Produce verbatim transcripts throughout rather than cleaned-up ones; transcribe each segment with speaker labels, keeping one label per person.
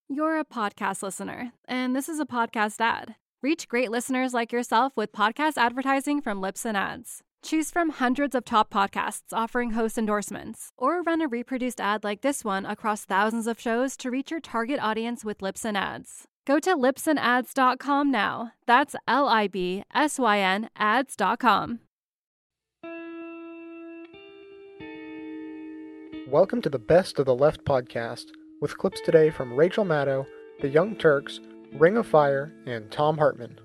Speaker 1: You're a podcast listener, and this is a podcast ad. Reach great listeners like yourself with podcast advertising from Libsyn Ads. Choose from hundreds of top podcasts offering host endorsements, or run a reproduced ad like this one across thousands of shows to reach your target audience with Libsyn Ads. Go to libsyn ads dot com now. That's L I B S Y N ads dot com.
Speaker 2: Welcome to the Best of the Left podcast, with clips today from Rachel Maddow, The Young Turks, Ring of Fire, and Thom Hartmann.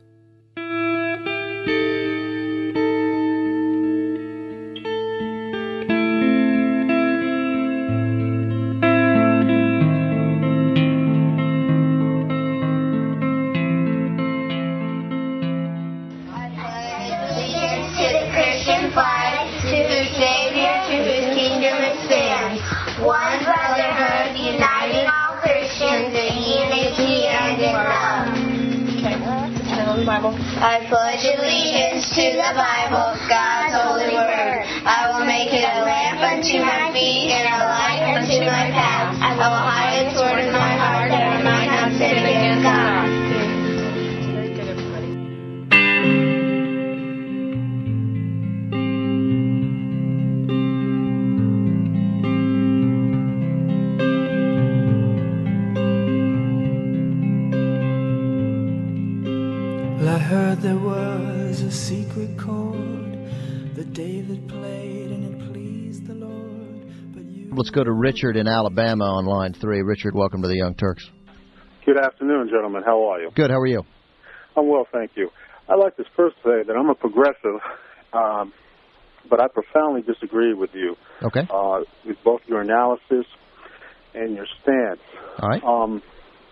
Speaker 3: I pledge allegiance to the Bible, God's holy word. I will make it a lamp unto my feet and a light unto my path. I will hide its word in my heart that I might not sin against God. Very good, everybody.
Speaker 4: I heard there was a secret chord that David played and it pleased the Lord. But you
Speaker 5: Let's go to Richard in Alabama on line three. Richard, welcome to the Young Turks.
Speaker 6: Good afternoon, gentlemen. How are you?
Speaker 5: Good. How are you?
Speaker 6: I'm well, thank you. I'd like to first say that I'm a progressive, um, but I profoundly disagree with you.
Speaker 5: Okay.
Speaker 6: Uh, with both your analysis and your stance.
Speaker 5: All right.
Speaker 6: Um,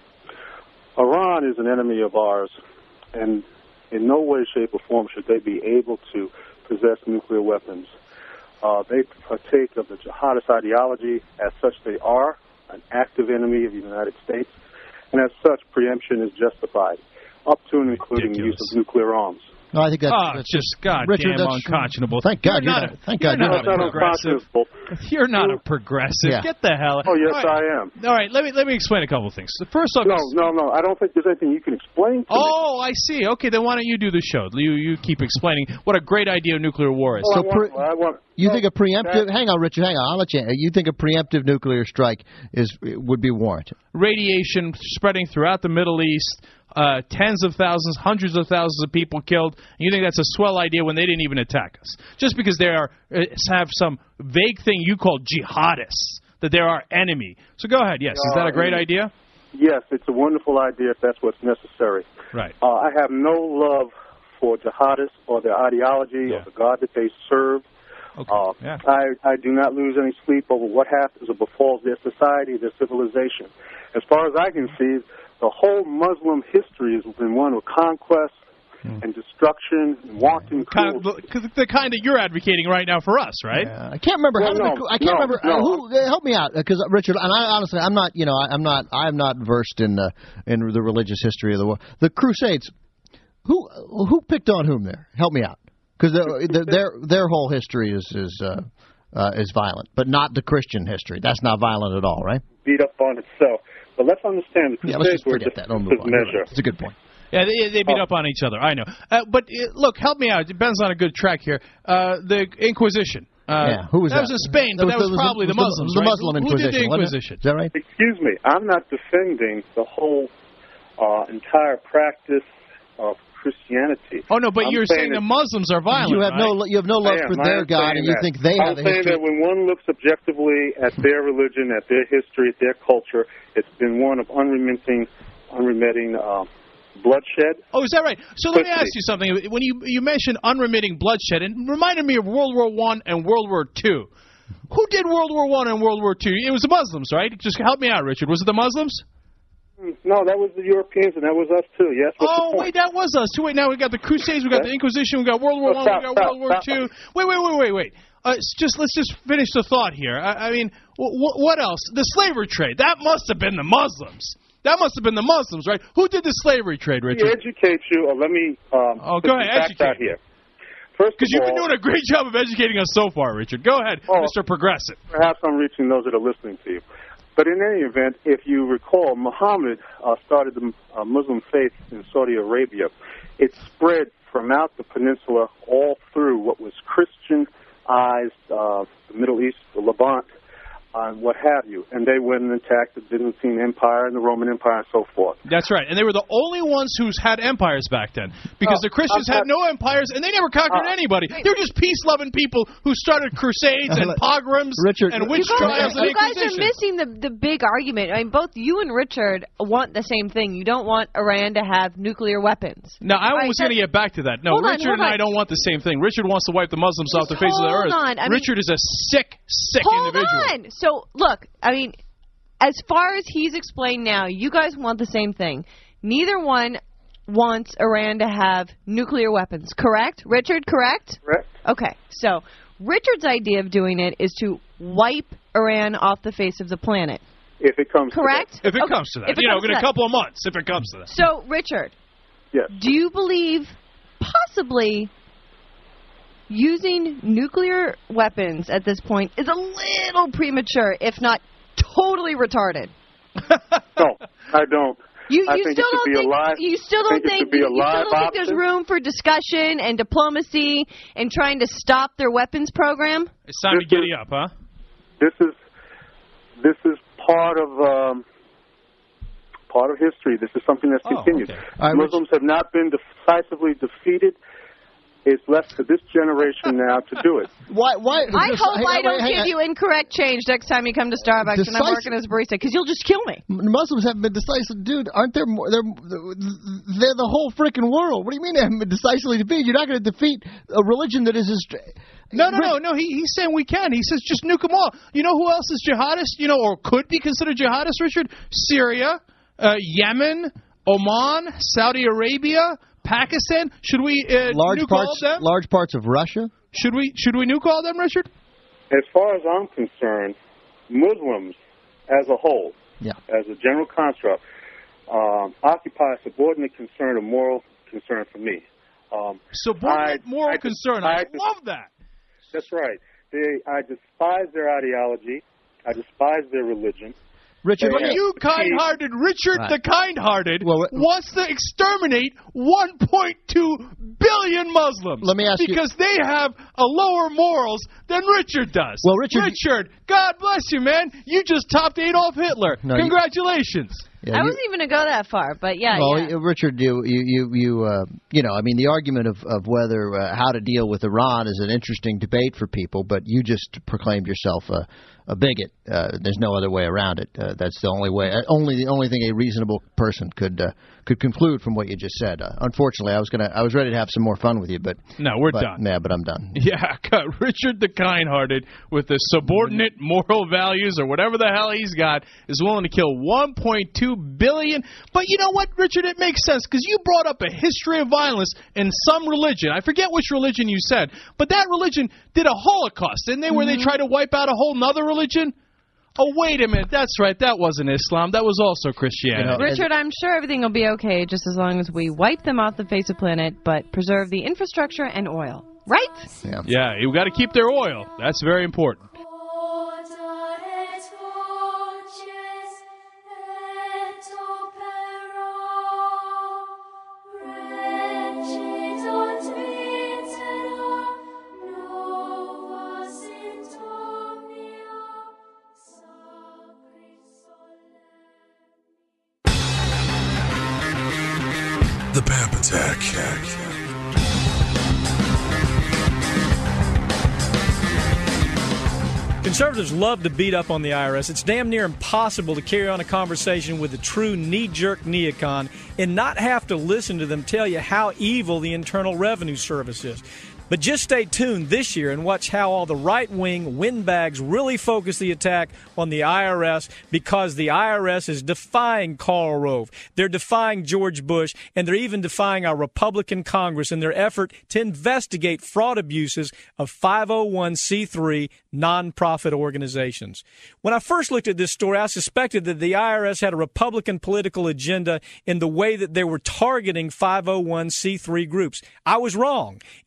Speaker 6: Iran is an enemy of ours, and in no way, shape, or form should they be able to possess nuclear weapons. Uh, they partake of the jihadist ideology. As such, they are an active enemy of the United States, and as such, preemption is justified, up to and including the use of nuclear arms.
Speaker 5: No, I think that's,
Speaker 7: oh,
Speaker 5: that's
Speaker 7: just goddamn
Speaker 5: Richard, that's,
Speaker 7: unconscionable.
Speaker 5: Thank God
Speaker 7: you're,
Speaker 5: you're
Speaker 7: not.
Speaker 5: not. Thank
Speaker 7: You're
Speaker 5: God you're
Speaker 7: not,
Speaker 5: not.
Speaker 7: a progressive. You're not a progressive.
Speaker 5: Yeah.
Speaker 7: Get the hell.
Speaker 6: Oh yes,
Speaker 7: All right.
Speaker 6: I am.
Speaker 7: All right, let me let me explain a couple of things. First off,
Speaker 6: no, no, no. I don't think there's anything you can explain. To
Speaker 7: oh,
Speaker 6: me.
Speaker 7: I see. Okay, then why don't you do the show? You you keep explaining what a great idea nuclear war is.
Speaker 6: Well,
Speaker 5: So
Speaker 6: I want,
Speaker 5: pre-
Speaker 6: I want,
Speaker 5: You
Speaker 6: well,
Speaker 5: think a preemptive?
Speaker 6: that,
Speaker 5: hang on, Richard. Hang on. I'll let you. You think a preemptive nuclear strike is would be warranted?
Speaker 7: Radiation spreading throughout the Middle East. Uh, tens of thousands, hundreds of thousands of people killed. And you think that's a swell idea when they didn't even attack us? Just because they are uh, have some vague thing you call jihadists, that they're our enemy. So go ahead. Yes, is that a great
Speaker 6: uh,
Speaker 7: idea?
Speaker 6: Yes, it's a wonderful idea if that's what's necessary.
Speaker 7: Right.
Speaker 6: Uh, I have no love for jihadists or their ideology
Speaker 7: Yeah.
Speaker 6: or the God that they serve.
Speaker 7: Okay.
Speaker 6: Uh,
Speaker 7: yeah.
Speaker 6: I, I do not lose any sleep over what happens or befalls their society, their civilization. As far as I can see, the whole Muslim history has been one of conquest hmm. and destruction and wanton
Speaker 7: kind
Speaker 6: cruelty.
Speaker 7: of, the, the kind that you're advocating right now for us, right?
Speaker 5: Yeah. I can't remember.
Speaker 6: Well,
Speaker 5: how
Speaker 6: no,
Speaker 5: the, I can't
Speaker 6: no,
Speaker 5: remember.
Speaker 6: no.
Speaker 5: Uh, who uh, help me out? Because uh, Richard, and I honestly, I'm not. You know, I, I'm not. I'm not versed in uh, in the religious history of the war. The Crusades. Who who picked on whom there? Help me out. Because the, their their whole history is is uh, uh, is violent, but not the Christian history. That's not violent at all, right?
Speaker 6: Beat up on itself. But let's understand the
Speaker 5: Yeah, let's
Speaker 6: Crusades
Speaker 5: just
Speaker 6: were
Speaker 5: forget
Speaker 6: just
Speaker 5: that. Don't move
Speaker 6: this
Speaker 5: on.
Speaker 6: measure.
Speaker 5: It's a good point.
Speaker 7: Yeah, they, they beat
Speaker 6: Oh.
Speaker 7: up on each other. I know. Uh, but uh, look, help me out. Ben's on a good track here. Uh, the Inquisition. Uh,
Speaker 5: yeah, who was that?
Speaker 7: That was in Spain, but that was,
Speaker 5: was
Speaker 7: probably
Speaker 5: the,
Speaker 7: the Muslims,
Speaker 5: the
Speaker 7: right?
Speaker 5: Muslim
Speaker 7: who,
Speaker 5: Inquisition.
Speaker 7: Who did the
Speaker 5: wasn't it?
Speaker 7: Inquisition?
Speaker 5: Is that right?
Speaker 6: Excuse me. I'm not defending the whole uh, entire practice of Christianity.
Speaker 7: Oh no, but
Speaker 6: I'm
Speaker 7: you're saying,
Speaker 6: saying
Speaker 7: the Muslims are violent.
Speaker 5: You have
Speaker 7: right?
Speaker 5: no you have no love
Speaker 6: I am,
Speaker 5: for their
Speaker 6: I am
Speaker 5: God, and you
Speaker 6: that.
Speaker 5: think they
Speaker 6: I'm
Speaker 5: have a
Speaker 6: saying
Speaker 5: history.
Speaker 6: that when one looks objectively at their religion, at their history, at their culture, it's been one of unremitting, unremitting uh, bloodshed.
Speaker 7: Oh, is that right? So let me
Speaker 6: Quickly.
Speaker 7: ask you something. When you you mentioned unremitting bloodshed, it reminded me of World War One and World War Two. Who did World War One and World War Two? It was the Muslims, right? Just help me out, Richard. Was it the Muslims?
Speaker 6: No, that was the Europeans, and that was us too. Yes. What's
Speaker 7: Oh,
Speaker 6: the
Speaker 7: wait,
Speaker 6: point?
Speaker 7: that was us too. Wait, now we got the Crusades, we got the Inquisition, we got World War
Speaker 6: Oh,
Speaker 7: One,
Speaker 6: stop,
Speaker 7: we got
Speaker 6: stop,
Speaker 7: World War
Speaker 6: stop.
Speaker 7: Two. Wait, wait, wait, wait, wait. Uh, it's just let's just finish the thought here. I, I mean, w- w- what else? The slavery trade. That must have been the Muslims. That must have been the Muslims, right? Who did the slavery trade,
Speaker 6: Let me
Speaker 7: Richard?
Speaker 6: educate you, or let me. Um,
Speaker 7: Oh,
Speaker 6: put
Speaker 7: go
Speaker 6: some
Speaker 7: ahead,
Speaker 6: facts
Speaker 7: educate
Speaker 6: out here. First of
Speaker 7: Because you've
Speaker 6: all,
Speaker 7: been doing a great job of educating us so far, Richard. Go ahead,
Speaker 6: Oh.
Speaker 7: Mister Progressive.
Speaker 6: perhaps I'm reaching those that are listening to you. But in any event, if you recall, Muhammad uh, started the uh, Muslim faith in Saudi Arabia. It spread from out the peninsula all through what was Christianized, uh, the Middle East, the Levant, uh, what have you. And they went and attacked the Byzantine Empire and the Roman Empire and so forth.
Speaker 7: That's right. And they were the only ones who had empires back then. Because
Speaker 6: Uh,
Speaker 7: the Christians
Speaker 6: uh,
Speaker 7: had no empires, and they never conquered
Speaker 6: uh,
Speaker 7: anybody. They were just peace-loving people who started crusades and pogroms
Speaker 5: Richard,
Speaker 7: and witch
Speaker 8: You guys,
Speaker 7: trials and
Speaker 8: you guys are
Speaker 7: inquisitions.
Speaker 8: missing the the big argument. I mean, both you and Richard want the same thing. You don't want Iran to have nuclear weapons.
Speaker 7: No, I
Speaker 8: Right,
Speaker 7: was going to
Speaker 8: that-
Speaker 7: get back to that. No,
Speaker 8: Hold on,
Speaker 7: Richard
Speaker 8: hold
Speaker 7: and I
Speaker 8: on.
Speaker 7: don't want the same thing. Richard wants to wipe the Muslims off
Speaker 8: Just
Speaker 7: the face of the
Speaker 8: hold
Speaker 7: earth.
Speaker 8: on. I mean-
Speaker 7: Richard is a sick, sick
Speaker 8: Hold
Speaker 7: individual.
Speaker 8: on. So, look, I mean, as far as he's explained now, you guys want the same thing. Neither one wants Iran to have nuclear weapons, correct? Richard, correct?
Speaker 6: Correct.
Speaker 8: Okay, so Richard's idea of doing it is to wipe Iran off the face of the planet,
Speaker 6: If it comes
Speaker 8: correct?
Speaker 6: to
Speaker 7: If it
Speaker 8: Okay,
Speaker 7: comes to that.
Speaker 8: if it
Speaker 7: You know,
Speaker 8: comes
Speaker 7: in
Speaker 8: to
Speaker 7: a
Speaker 8: that.
Speaker 7: couple of months, if it comes to that.
Speaker 8: So, Richard,
Speaker 6: that. Yes.
Speaker 8: do you believe possibly using nuclear weapons at this point is a little premature, if not totally retarded?
Speaker 6: No, I don't.
Speaker 8: You,
Speaker 6: I
Speaker 8: you
Speaker 6: think
Speaker 8: still
Speaker 6: it should
Speaker 8: don't
Speaker 6: be a
Speaker 8: think
Speaker 6: live-
Speaker 8: you still
Speaker 6: I
Speaker 8: don't
Speaker 6: think it
Speaker 8: think
Speaker 6: should be
Speaker 8: you,
Speaker 6: a
Speaker 8: you still
Speaker 6: live
Speaker 8: don't think there's
Speaker 6: option.
Speaker 8: room for discussion and diplomacy and trying to stop their weapons program?
Speaker 7: It's time to
Speaker 6: This
Speaker 7: giddy
Speaker 6: is-
Speaker 7: up, huh?
Speaker 6: This is this is part of um, part of history. This is something that's
Speaker 7: Oh,
Speaker 6: continued.
Speaker 7: okay.
Speaker 5: All right,
Speaker 6: Muslims have not been decisively defeated. It's left to this generation now to do it.
Speaker 5: Why? Why?
Speaker 8: I
Speaker 5: just-
Speaker 8: hope
Speaker 5: hang
Speaker 8: I
Speaker 5: on,
Speaker 8: don't
Speaker 5: hang
Speaker 8: give
Speaker 5: on.
Speaker 8: you incorrect change next time you come to Starbucks and I'm
Speaker 5: Decisive-
Speaker 8: working as a barista, because you'll just kill me.
Speaker 5: Muslims haven't been decisive, dude. Aren't there more? They're they're the whole freaking world. What do you mean they haven't been decisively defeated? You're not going to defeat a religion that is as.
Speaker 7: No, no, no, no. He, he's saying we can. He says just nuke them all. You know who else is jihadist? You know, or could be considered jihadist, Richard? Syria, uh, Yemen, Oman, Saudi Arabia, Pakistan. Should we uh,
Speaker 5: large
Speaker 7: nuke all
Speaker 5: parts,
Speaker 7: of them?
Speaker 5: large parts of Russia.
Speaker 7: Should we should we nuke all of them, Richard?
Speaker 6: As far as I'm concerned, Muslims as a whole,
Speaker 5: Yeah.
Speaker 6: as a general construct, um, occupy a subordinate concern, a moral concern for me. Um,
Speaker 7: Subordinate
Speaker 6: I-
Speaker 7: moral
Speaker 6: I-
Speaker 7: concern. I,
Speaker 6: I-
Speaker 7: love that.
Speaker 6: That's right. They, I despise their ideology. I despise their religion.
Speaker 5: Richard,
Speaker 6: They
Speaker 7: But
Speaker 6: have
Speaker 7: you,
Speaker 6: to
Speaker 7: kind-hearted Richard
Speaker 5: Right.
Speaker 7: the kind-hearted,
Speaker 5: Well, wh-
Speaker 7: wants to exterminate one point two billion Muslims.
Speaker 5: Let me ask you-
Speaker 7: because they have a lower morals than Richard does.
Speaker 5: Well, Richard-
Speaker 7: Richard, God bless you, man. You just topped Adolf Hitler.
Speaker 5: No, you-
Speaker 7: Congratulations.
Speaker 5: Yeah,
Speaker 8: I
Speaker 5: you-
Speaker 8: wasn't even going to go that far, but yeah,
Speaker 5: Well,
Speaker 8: yeah.
Speaker 5: uh, Richard, you you you you, uh, you know, I mean, the argument of of whether uh, how to deal with Iran is an interesting debate for people, but you just proclaimed yourself a, a bigot. Uh, there's no other way around it. Uh, that's the only way. Uh, only the only thing a reasonable person could uh, could conclude from what you just said. Uh, unfortunately, I was gonna I was ready to have some more fun with you, but
Speaker 7: No, we're
Speaker 5: but,
Speaker 7: done.
Speaker 5: Yeah, but I'm done.
Speaker 7: Yeah, cut Richard the kind-hearted with the subordinate moral values or whatever the hell he's got is willing to kill one point two billion. But you know what, Richard? It makes sense because you brought up a history of violence in some religion. I forget which religion you said, but that religion did a Holocaust, didn't they, where they tried to wipe out a whole nother religion? Oh, wait a minute. That's right. That wasn't Islam. That was also Christianity.
Speaker 5: You know,
Speaker 8: Richard, I'm sure everything will be okay just as long as we wipe them off the face of the planet, but preserve the infrastructure and oil. Right?
Speaker 5: Yeah.
Speaker 7: Yeah, you got to keep their oil. That's very important.
Speaker 9: The Pap Attack.
Speaker 10: Conservatives love to beat up on the I R S. It's damn near impossible to carry on a conversation with a true knee-jerk neocon and not have to listen to them tell you how evil the Internal Revenue Service is. But just stay tuned this year and watch how all the right-wing windbags really focus the attack on the I R S, because the I R S is defying Karl Rove. They're defying George Bush, and they're even defying our Republican Congress in their effort to investigate fraud abuses of five oh one c three nonprofit organizations. When I first looked at this story, I suspected that the I R S had a Republican political agenda in the way that they were targeting five oh one c three groups. I was wrong. In fact, I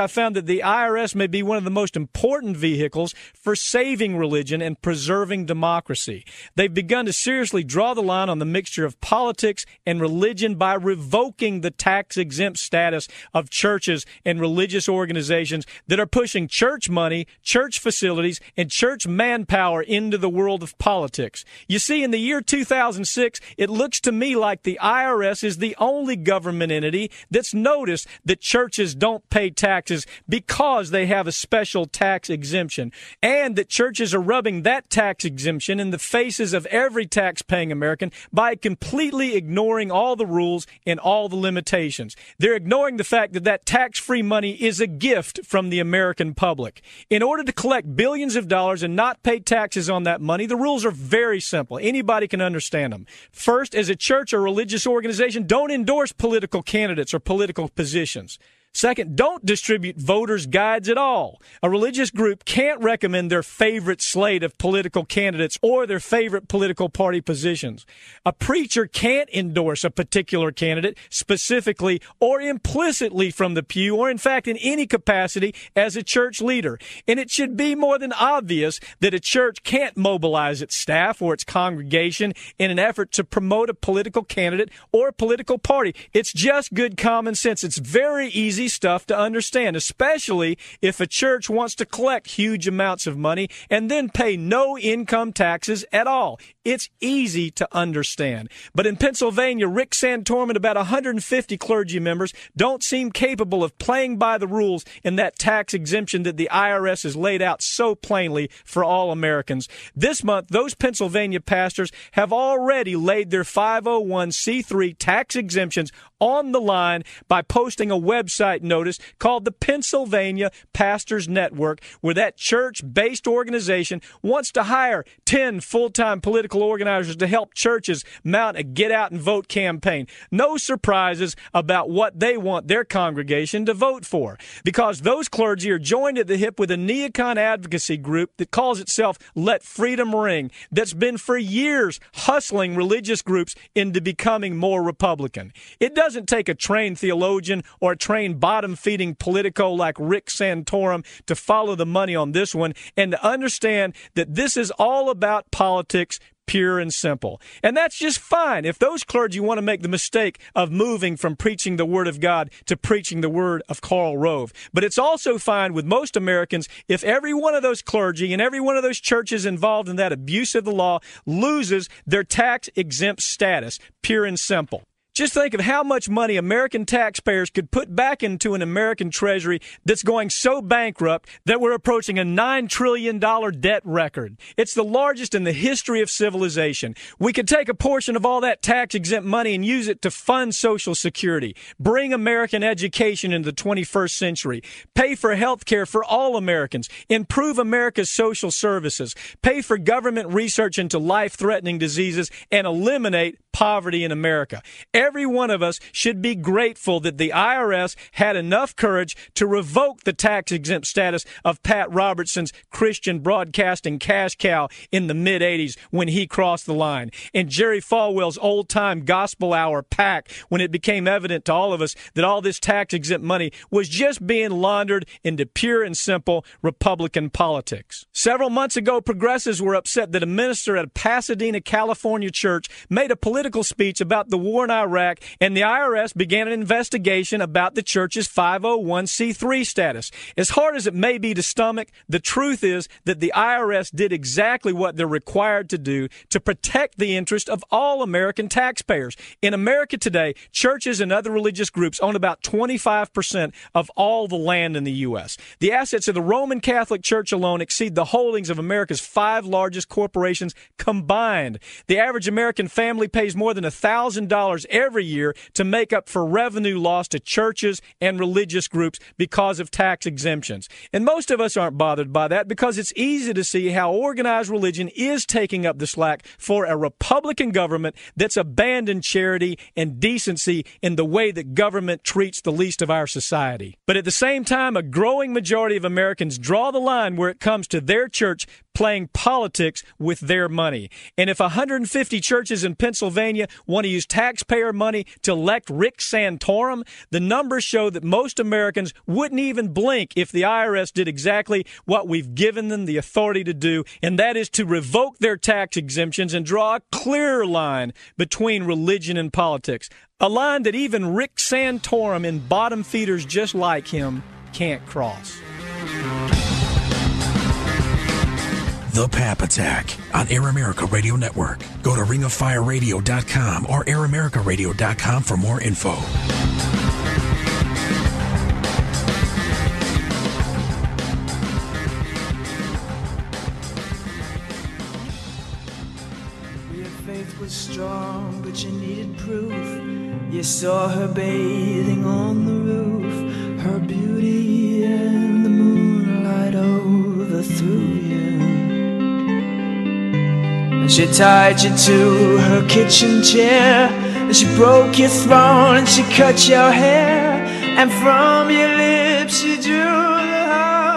Speaker 10: I found that the I R S may be one of the most important vehicles for saving religion and preserving democracy. They've begun to seriously draw the line on the mixture of politics and religion by revoking the tax-exempt status of churches and religious organizations that are pushing church money, church facilities, and church manpower into the world of politics. You see, in the year two thousand six, it looks to me like the I R S is the only government entity that's noticed that churches don't pay taxes because they have a special tax exemption, and that churches are rubbing that tax exemption in the faces of every tax-paying American by completely ignoring all the rules and all the limitations. They're ignoring the fact that that tax-free money is a gift from the American public. In order to collect billions of dollars and not pay taxes on that money, the rules are very simple. Anybody can understand them. First, as a church or religious organization, don't endorse political candidates or political positions. Second, don't distribute voters' guides at all. A religious group can't recommend their favorite slate of political candidates or their favorite political party positions. A preacher can't endorse a particular candidate specifically or implicitly from the pew or, in fact, in any capacity as a church leader. And it should be more than obvious that a church can't mobilize its staff or its congregation in an effort to promote a political candidate or a political party. It's just good common sense. It's very easy stuff to understand, especially if a church wants to collect huge amounts of money and then pay no income taxes at all. It's easy to understand. But in Pennsylvania, Rick Santorum and about one hundred fifty clergy members don't seem capable of playing by the rules in that tax exemption that the I R S has laid out so plainly for all Americans. This month, those Pennsylvania pastors have already laid their five oh one c three tax exemptions on the line by posting a website notice called the Pennsylvania Pastors Network, where that church-based organization wants to hire ten full-time political organizers to help churches mount a get-out-and-vote campaign. No surprises about what they want their congregation to vote for, because those clergy are joined at the hip with a neocon advocacy group that calls itself Let Freedom Ring, that's been for years hustling religious groups into becoming more Republican. It doesn't take a trained theologian or a trained bottom-feeding politico like Rick Santorum to follow the money on this one and to understand that this is all about politics, pure and simple. And that's just fine if those clergy want to make the mistake of moving from preaching the Word of God to preaching the word of Karl Rove. But it's also fine with most Americans if every one of those clergy and every one of those churches involved in that abuse of the law loses their tax-exempt status, pure and simple. Just think of how much money American taxpayers could put back into an American treasury that's going so bankrupt that we're approaching a nine trillion dollars debt record. It's the largest in the history of civilization. We could take a portion of all that tax-exempt money and use it to fund Social Security, bring American education into the twenty-first century, pay for health care for all Americans, improve America's social services, pay for government research into life-threatening diseases, and eliminate poverty in America. Every one of us should be grateful that the I R S had enough courage to revoke the tax-exempt status of Pat Robertson's Christian Broadcasting cash cow in the mid-eighties when he crossed the line, and Jerry Falwell's old-time gospel hour PAC when it became evident to all of us that all this tax-exempt money was just being laundered into pure and simple Republican politics. Several months ago, progressives were upset that a minister at a Pasadena, California church made a political speech about the war in Iraq, and the I R S began an investigation about the church's five oh one c three status. As hard as it may be to stomach, the truth is that the I R S did exactly what they're required to do to protect the interest of all American taxpayers. In America today, churches and other religious groups own about twenty-five percent of all the land in the U S. The assets of the Roman Catholic Church alone exceed the holdings of America's five largest corporations combined. The average American family pays more than one thousand dollars every year to make up for revenue lost to churches and religious groups because of tax exemptions. And most of us aren't bothered by that because it's easy to see how organized religion is taking up the slack for a Republican government that's abandoned charity and decency in the way that government treats the least of our society. But at the same time, a growing majority of Americans draw the line where it comes to their church playing politics with their money. And if one hundred fifty churches in Pennsylvania want to use taxpayer money to elect Rick Santorum, the numbers show that most Americans wouldn't even blink if the I R S did exactly what we've given them the authority to do, and that is to revoke their tax exemptions and draw a clear line between religion and politics. A line that even Rick Santorum and bottom feeders just like him can't cross.
Speaker 9: The Pap Attack on Air America Radio Network. Go to ring of fire radio dot com or air america radio dot com for more info.
Speaker 4: Your faith was strong, but you needed proof. You saw her bathing on the roof, her beauty and the moonlight overthrew you. And she tied you to her kitchen chair, and she broke your throne, and she cut your hair, and from your lips she drew the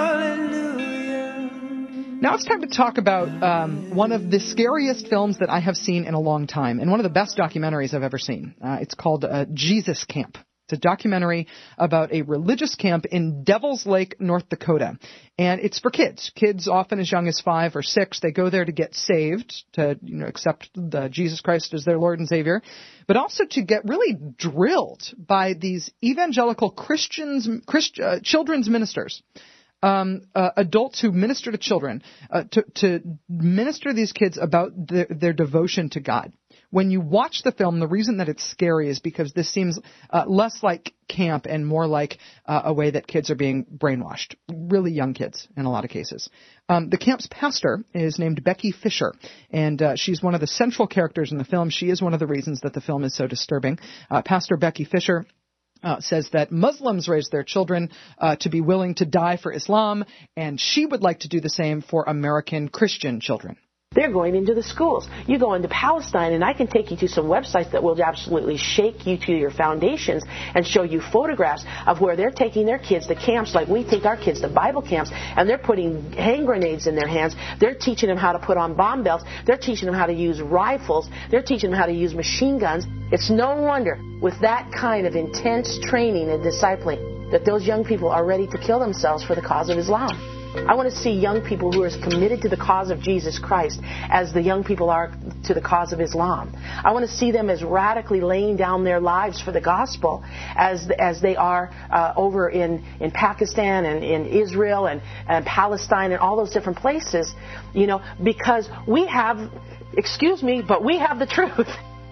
Speaker 4: hallelujah.
Speaker 11: Now it's time to talk about um, one of the scariest films that I have seen in a long time, and one of the best documentaries I've ever seen. Uh, it's called uh, Jesus Camp. It's a documentary about a religious camp in Devil's Lake, North Dakota. And it's for kids. Kids often as young as five or six. They go there to get saved, to you know, accept the Jesus Christ as their Lord and Savior, but also to get really drilled by these evangelical Christians, Christ, uh, children's ministers. Um, uh, adults who minister to children, uh, to, to minister to these kids about their, their devotion to God. When you watch the film, the reason that it's scary is because this seems uh, less like camp and more like uh, a way that kids are being brainwashed. Really young kids in a lot of cases. Um, the camp's pastor is named Becky Fisher, and uh, she's one of the central characters in the film. She is one of the reasons that the film is so disturbing. Uh, Pastor Becky Fisher Uh, says that Muslims raise their children uh, to be willing to die for Islam, and she would like to do the same for American Christian children.
Speaker 12: They're going into the schools. You go into Palestine, and I can take you to some websites that will absolutely shake you to your foundations and show you photographs of where they're taking their kids to camps like we take our kids to Bible camps, and they're putting hand grenades in their hands. They're teaching them how to put on bomb belts. They're teaching them how to use rifles. They're teaching them how to use machine guns. It's no wonder, with that kind of intense training and discipling, that those young people are ready to kill themselves for the cause of Islam. I want to see young people who are as committed to the cause of Jesus Christ as the young people are to the cause of Islam. I want to see them as radically laying down their lives for the gospel as as they are uh, over in, in Pakistan and in Israel and, and Palestine and all those different places, you know, because we have, excuse me, but we have the truth.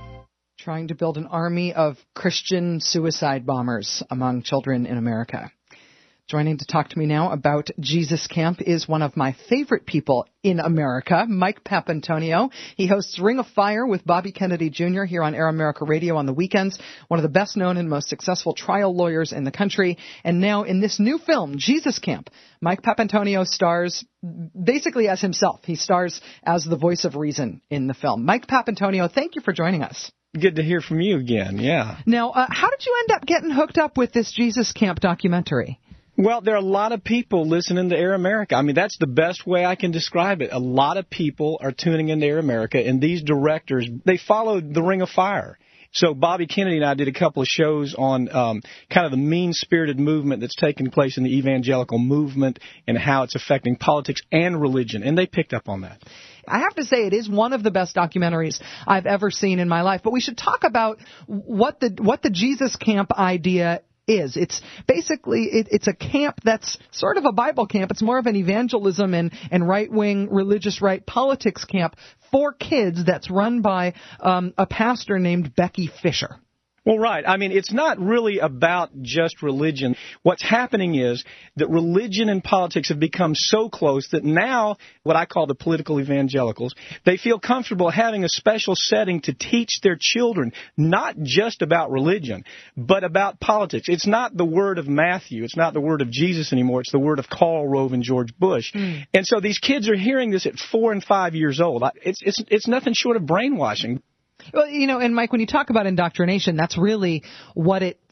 Speaker 11: Trying to build an army of Christian suicide bombers among children in America. Joining to talk to me now about Jesus Camp is one of my favorite people in America, Mike Papantonio. He hosts Ring of Fire with Bobby Kennedy Junior here on Air America Radio on the weekends, one of the best known and most successful trial lawyers in the country. And now in this new film, Jesus Camp, Mike Papantonio stars basically as himself. He stars as the voice of reason in the film. Mike Papantonio, thank you for joining us.
Speaker 10: Good to hear from you again, yeah.
Speaker 11: Now, uh, how did you end up getting hooked up with this Jesus Camp documentary?
Speaker 10: Well, there are a lot of people listening to Air America. I mean, that's the best way I can describe it. A lot of people are tuning into Air America, and these directors, they followed the Ring of Fire. So Bobby Kennedy and I did a couple of shows on um, kind of the mean-spirited movement that's taking place in the evangelical movement and how it's affecting politics and religion, and they picked up on that.
Speaker 11: I have to say it is one of the best documentaries I've ever seen in my life. But we should talk about what the what the Jesus Camp idea is. It's basically, it, it's a camp that's sort of a Bible camp. It's more of an evangelism and, and right-wing religious right politics camp for kids that's run by um, a pastor named Becky Fisher.
Speaker 10: Well, right. I mean, it's not really about just religion. What's happening is that religion and politics have become so close that now, what I call the political evangelicals, they feel comfortable having a special setting to teach their children, not just about religion, but about politics. It's not the word of Matthew. It's not the word of Jesus anymore. It's the word of Karl Rove and George Bush. Mm. And so these kids are hearing this at four and five years old. It's, it's, it's nothing short of brainwashing.
Speaker 11: Well, you know, and Mike, when you talk about indoctrination, that's really what it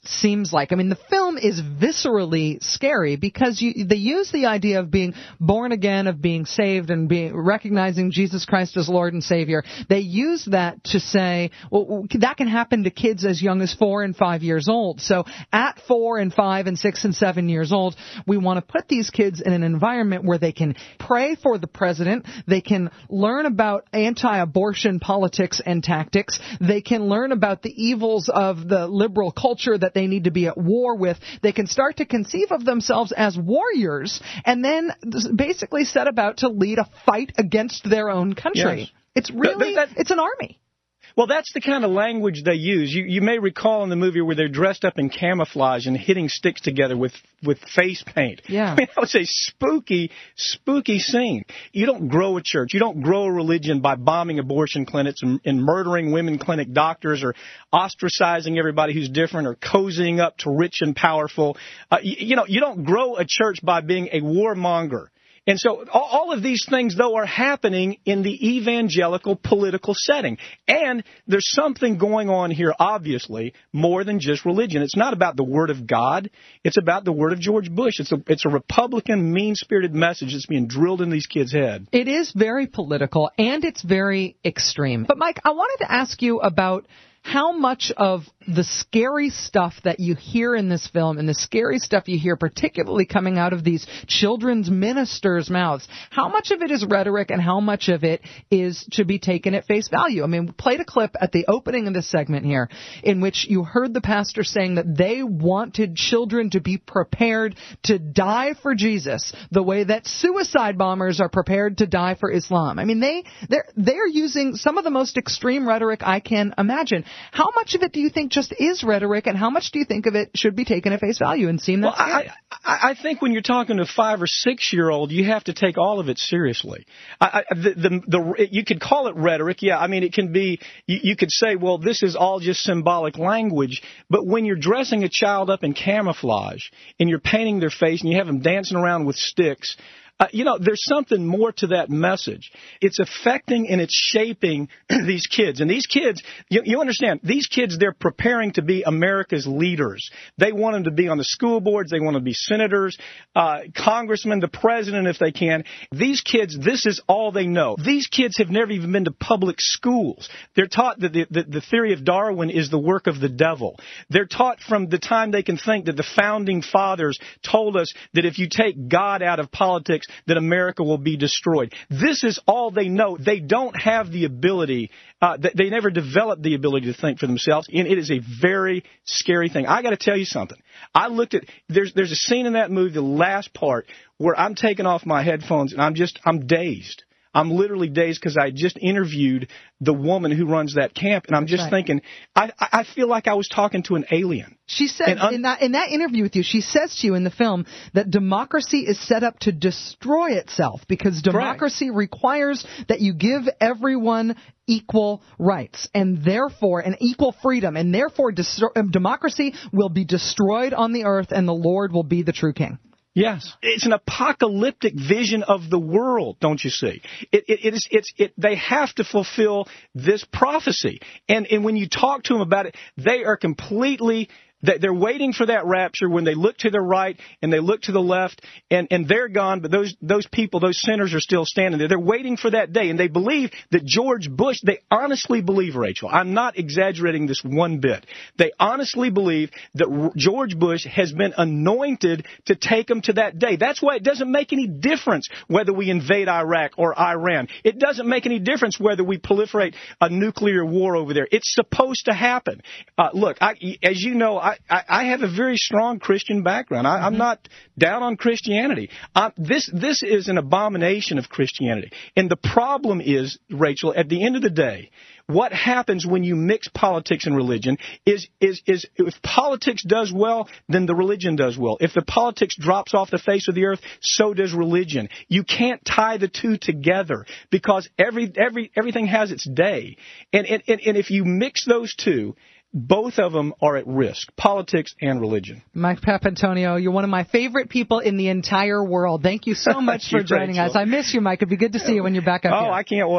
Speaker 11: seems like. I mean, the film is viscerally scary because you, they use the idea of being born again, of being saved, and being recognizing Jesus Christ as Lord and Savior. They use that to say, well, that can happen to kids as young as four and five years old. So at four and five and six and seven years old, we want to put these kids in an environment where they can pray for the president, they can learn about anti-abortion politics and tactics, they can learn about the evils of the liberal culture that they need to be at war with. They can start to conceive of themselves as warriors and then basically set about to lead a fight against their own country.
Speaker 13: Yes.
Speaker 11: It's really,
Speaker 13: that, that,
Speaker 11: it's an army.
Speaker 13: Well, that's the kind of language they use. You, you may recall in the movie where they're dressed up in camouflage and hitting sticks together with, with face paint.
Speaker 11: Yeah.
Speaker 13: I mean, that was a spooky, spooky scene. You don't grow a church. You don't grow a religion by bombing abortion clinics and, and murdering women clinic doctors or ostracizing everybody who's different or cozying up to rich and powerful. Uh, you, you know, you don't grow a church by being a warmonger. And so all, all of these things, though, are happening in the evangelical political setting. And there's something going on here, obviously, more than just religion. It's not about the Word of God. It's about the Word of George Bush. It's a, it's a Republican, mean-spirited message that's being drilled in these kids' head.
Speaker 11: It is very political, and it's very extreme. But, Mike, I wanted to ask you about how much of the scary stuff that you hear in this film and the scary stuff you hear particularly coming out of these children's ministers' mouths, how much of it is rhetoric and how much of it is to be taken at face value? I mean, we played a clip at the opening of this segment here in which you heard the pastor saying that they wanted children to be prepared to die for Jesus the way that suicide bombers are prepared to die for Islam. I mean, they, they're, they're using some of the most extreme rhetoric I can imagine. How much of it do you think just is rhetoric, and how much do you think of it should be taken at face value and seem that
Speaker 13: well, I, I, I think when you're talking to a five or six year old, you have to take all of it seriously. I, I, the, the, the, you could call it rhetoric, yeah. I mean, it can be. You, you could say, well, this is all just symbolic language. But when you're dressing a child up in camouflage and you're painting their face and you have them dancing around with sticks. Uh, you know, there's something more to that message. It's affecting and it's shaping these kids. And these kids, you, you understand, these kids, they're preparing to be America's leaders. They want them to be on the school boards. They want to be senators, uh, congressmen, the president, if they can. These kids, this is all they know. These kids have never even been to public schools. They're taught that the, the, the theory of Darwin is the work of the devil. They're taught from the time they can think that the founding fathers told us that if you take God out of politics, that America will be destroyed. This is all they know. They don't have the ability, uh, they never developed the ability to think for themselves, and it is a very scary thing. I got to tell you something. I looked at, there's there's a scene in that movie, the last part, where I'm taking off my headphones and I'm just, I'm dazed. I'm literally dazed because I just interviewed the woman who runs that camp, and I'm just right. thinking, I, I feel like I was talking to an alien.
Speaker 11: She said un- in that in that interview with you, she says to you in the film that democracy is set up to destroy itself because democracy right. requires that you give everyone equal rights and therefore an equal freedom, and therefore destro- democracy will be destroyed on the earth, and the Lord will be the true king.
Speaker 13: Yes, it's an apocalyptic vision of the world, don't you see? It, it, it is, it's, it, they have to fulfill this prophecy. And, and when you talk to them about it, they are completely, they're waiting for that rapture when they look to the right and they look to the left and, and they're gone, but those, those people, those sinners are still standing there. They're waiting for that day. And they believe that George Bush, they honestly believe, Rachel, I'm not exaggerating this one bit. They honestly believe that George Bush has been anointed to take them to that day. That's why it doesn't make any difference whether we invade Iraq or Iran. It doesn't make any difference whether we proliferate a nuclear war over there. It's supposed to happen. Uh, look, I, as you know, I I, I have a very strong Christian background. I, mm-hmm. I'm not down on Christianity. Uh, this this is an abomination of Christianity. And the problem is, Rachel, at the end of the day, what happens when you mix politics and religion is, is, is if politics does well, then the religion does well. If the politics drops off the face of the earth, so does religion. You can't tie the two together because every, every, everything has its day. And, and, and if you mix those two, both of them are at risk, politics and religion.
Speaker 11: Mike Papantonio, you're one of my favorite people in the entire world. Thank you so much for joining us. I miss you, Mike. It'd be good to see you when you're back up
Speaker 13: oh,
Speaker 11: here.
Speaker 13: Oh, I can't wait.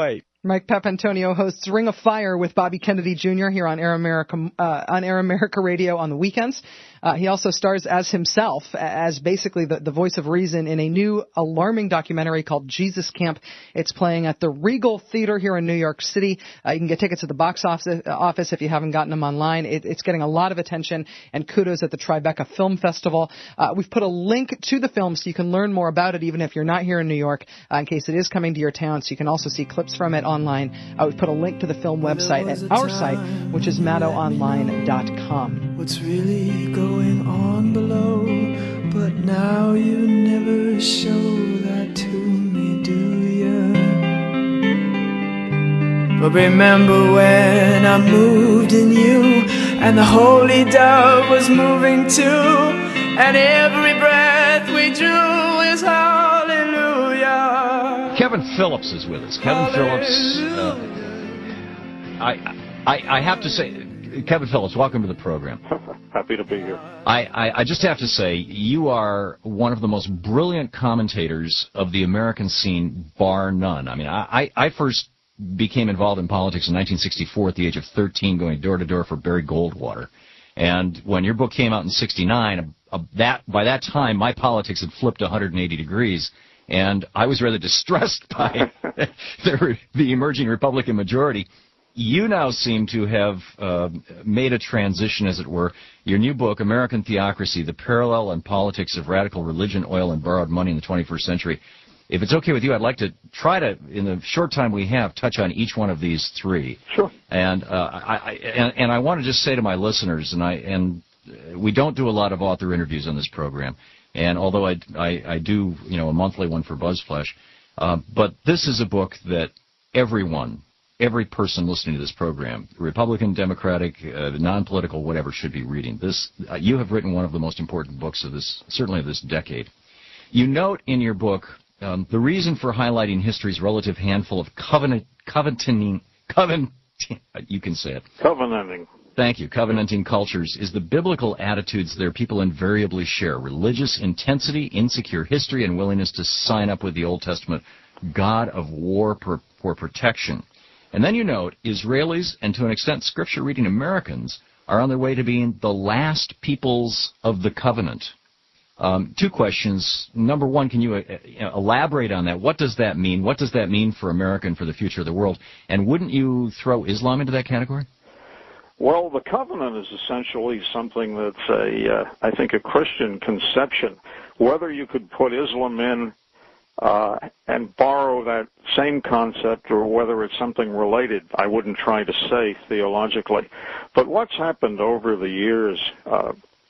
Speaker 11: Mike Papantonio hosts Ring of Fire with Bobby Kennedy Junior here on Air America uh, on Air America Radio on the weekends. Uh, he also stars as himself, as basically the, the voice of reason in a new alarming documentary called Jesus Camp. It's playing at the Regal Theater here in New York City. Uh, you can get tickets at the box office, office if you haven't gotten them online. It, it's getting a lot of attention, and kudos at the Tribeca Film Festival. Uh, we've put a link to the film so you can learn more about it, even if you're not here in New York, uh, in case it is coming to your town. So you can also see clips from it online. Uh, we've put a link to the film website at our site, which is maddo online dot com.
Speaker 4: What's really going on below? But now you never show that to me, do ya? But remember when I moved in you, and the holy dove was moving too, and every breath we drew is hallelujah.
Speaker 14: Kevin Phillips is with us. Kevin Phillips, uh, I, I, I have to say, Kevin Phillips, welcome to the program.
Speaker 6: Happy to be here.
Speaker 14: I, I, I just have to say, you are one of the most brilliant commentators of the American scene, bar none. I mean, I, I first became involved in politics in nineteen sixty-four at the age of thirteen, going door to door for Barry Goldwater. And when your book came out in sixty-nine, uh, that by that time, my politics had flipped one hundred eighty degrees. And I was rather distressed by the, the emerging Republican majority. You now seem to have uh, made a transition, as it were. Your new book, American Theocracy, The Parallel and Politics of Radical Religion, Oil, and Borrowed Money in the twenty-first century. If it's okay with you, I'd like to try to, in the short time we have, touch on each one of these three.
Speaker 6: Sure.
Speaker 14: And uh, I, I and, and I want to just say to my listeners, and I and we don't do a lot of author interviews on this program. And although I, I, I do, you know, a monthly one for BuzzFlash, uh, but this is a book that everyone, every person listening to this program, Republican, Democratic, uh, non-political, whatever, should be reading. This, uh, you have written one of the most important books of this, certainly of this decade. You note in your book um, the reason for highlighting history's relative handful of covenant, covenanting, covenant, you can say it.
Speaker 6: Covenanting.
Speaker 14: Thank you. Covenanting cultures is the biblical attitudes their people invariably share: religious intensity, insecure history, and willingness to sign up with the Old Testament God of war per, for protection. And then you note Israelis, and to an extent Scripture-reading Americans, are on their way to being the last peoples of the covenant. Um, two questions. Number one, can you uh, elaborate on that? What does that mean? What does that mean for America and for the future of the world? And wouldn't you throw Islam into that category?
Speaker 6: Well, the covenant is essentially something that's a, uh, I think, a Christian conception. Whether you could put Islam in uh, and borrow that same concept, or whether it's something related, I wouldn't try to say theologically. But what's happened over the years, uh,